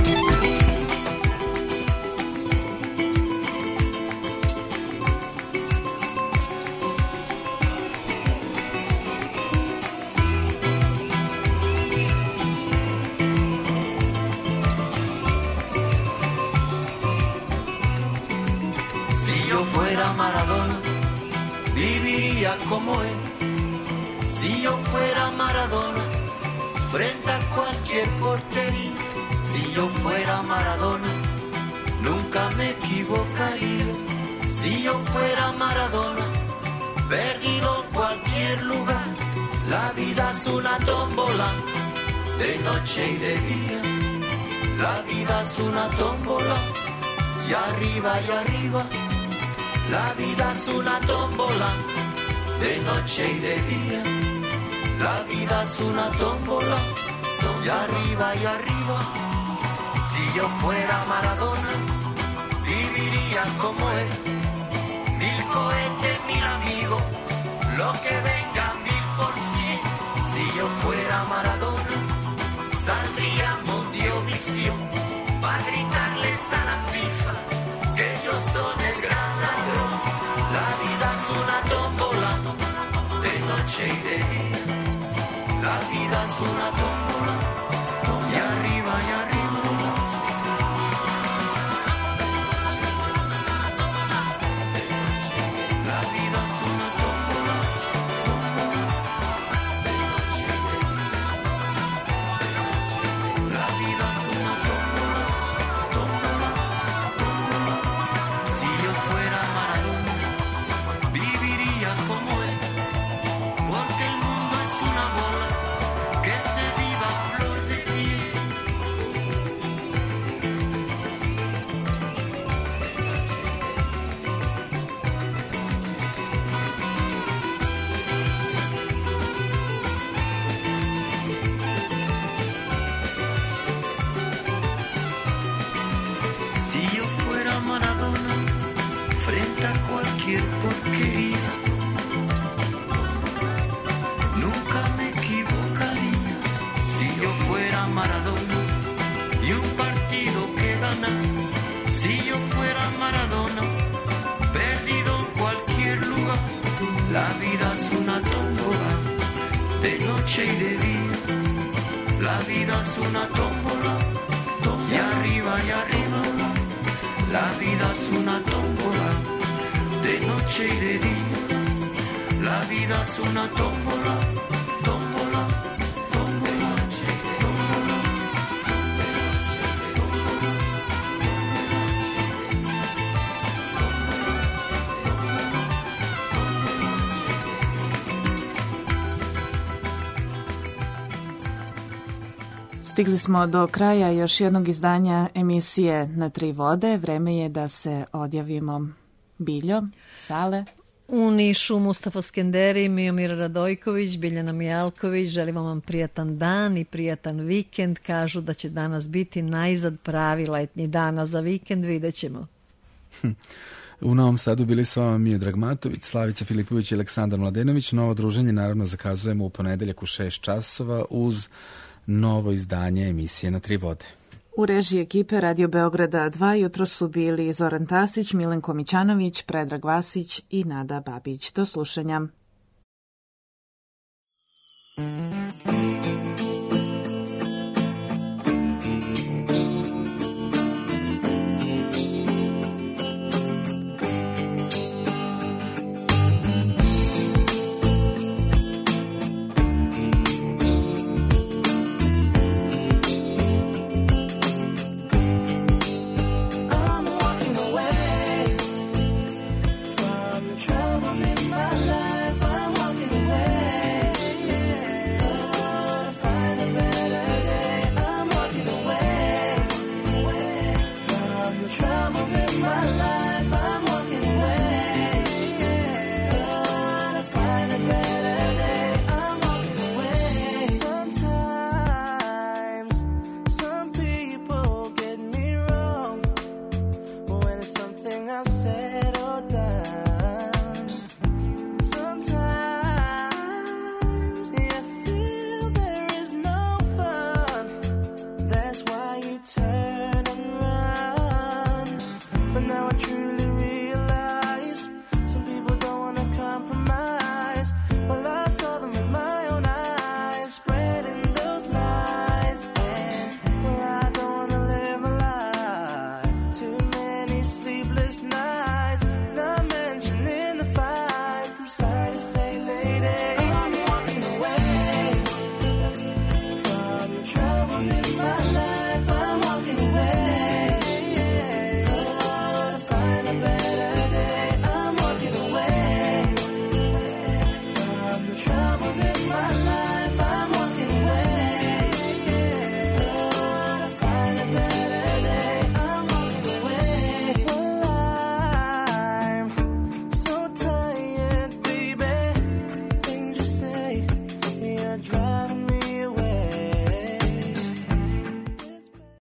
[SPEAKER 1] Si yo fuera Maradona, viviría como él. Si yo fuera Maradona, frente a cualquier portería. Si yo fuera Maradona, nunca me equivocaría. Si yo fuera Maradona, perdido en cualquier lugar. La vida es una tómbola, de noche y de día. La vida es una tómbola, y arriba y arriba. La vida es una tómbola, de noche y de día. La vida es una tómbola, y arriba y arriba. Si yo fuera Maradona, viviría como él. 1000 cohetes, 1000 amigos, lo que venga 1000%. Si yo fuera Maradona, saldría a Mundiovisión para gritarles a la FIFA que ellos son el gran ladrón. La vida es una tómbola, de noche y de día. La vida es una tómbola, y arriba y arriba. frente a cualquier porquería. Nunca me equivocaría si yo fuera Maradona y un partido que ganar. Si yo fuera Maradona, perdido en cualquier lugar. La vida es una tómbola, de noche y de día. La vida es una tómbola, y arriba y arriba. La vida es una tómbola, de noche y de día. La vida es una tómbola, tómbola, tómbola, tómbola.
[SPEAKER 2] Stigli smo do kraja još jednog izdanja emisije Na tri vode. Vreme je da se odjavimo. Biljo, Sale.
[SPEAKER 13] U Nišu Mustafa Skenderi, Miomir Radojković, Biljana Mijalković, želimo vam prijatan dan i prijatan vikend. Kažu da će danas biti najzad pravi letnji dan, a za vikend vidjet ćemo.
[SPEAKER 19] U Novom Sadu bili su vama Miodrag Matović, Slavica Filipović i Aleksandar Mladenović. Novo druženje naravno zakazujemo u ponedeljak u 6 časova uz novo izdanje emisije Na tri vode.
[SPEAKER 2] U režiji ekipe Radio Beograda 2 jutro su bili Zoran Tasić, Milenko Mićanović, Predrag Vasić i Nada Babić. Do slušanja.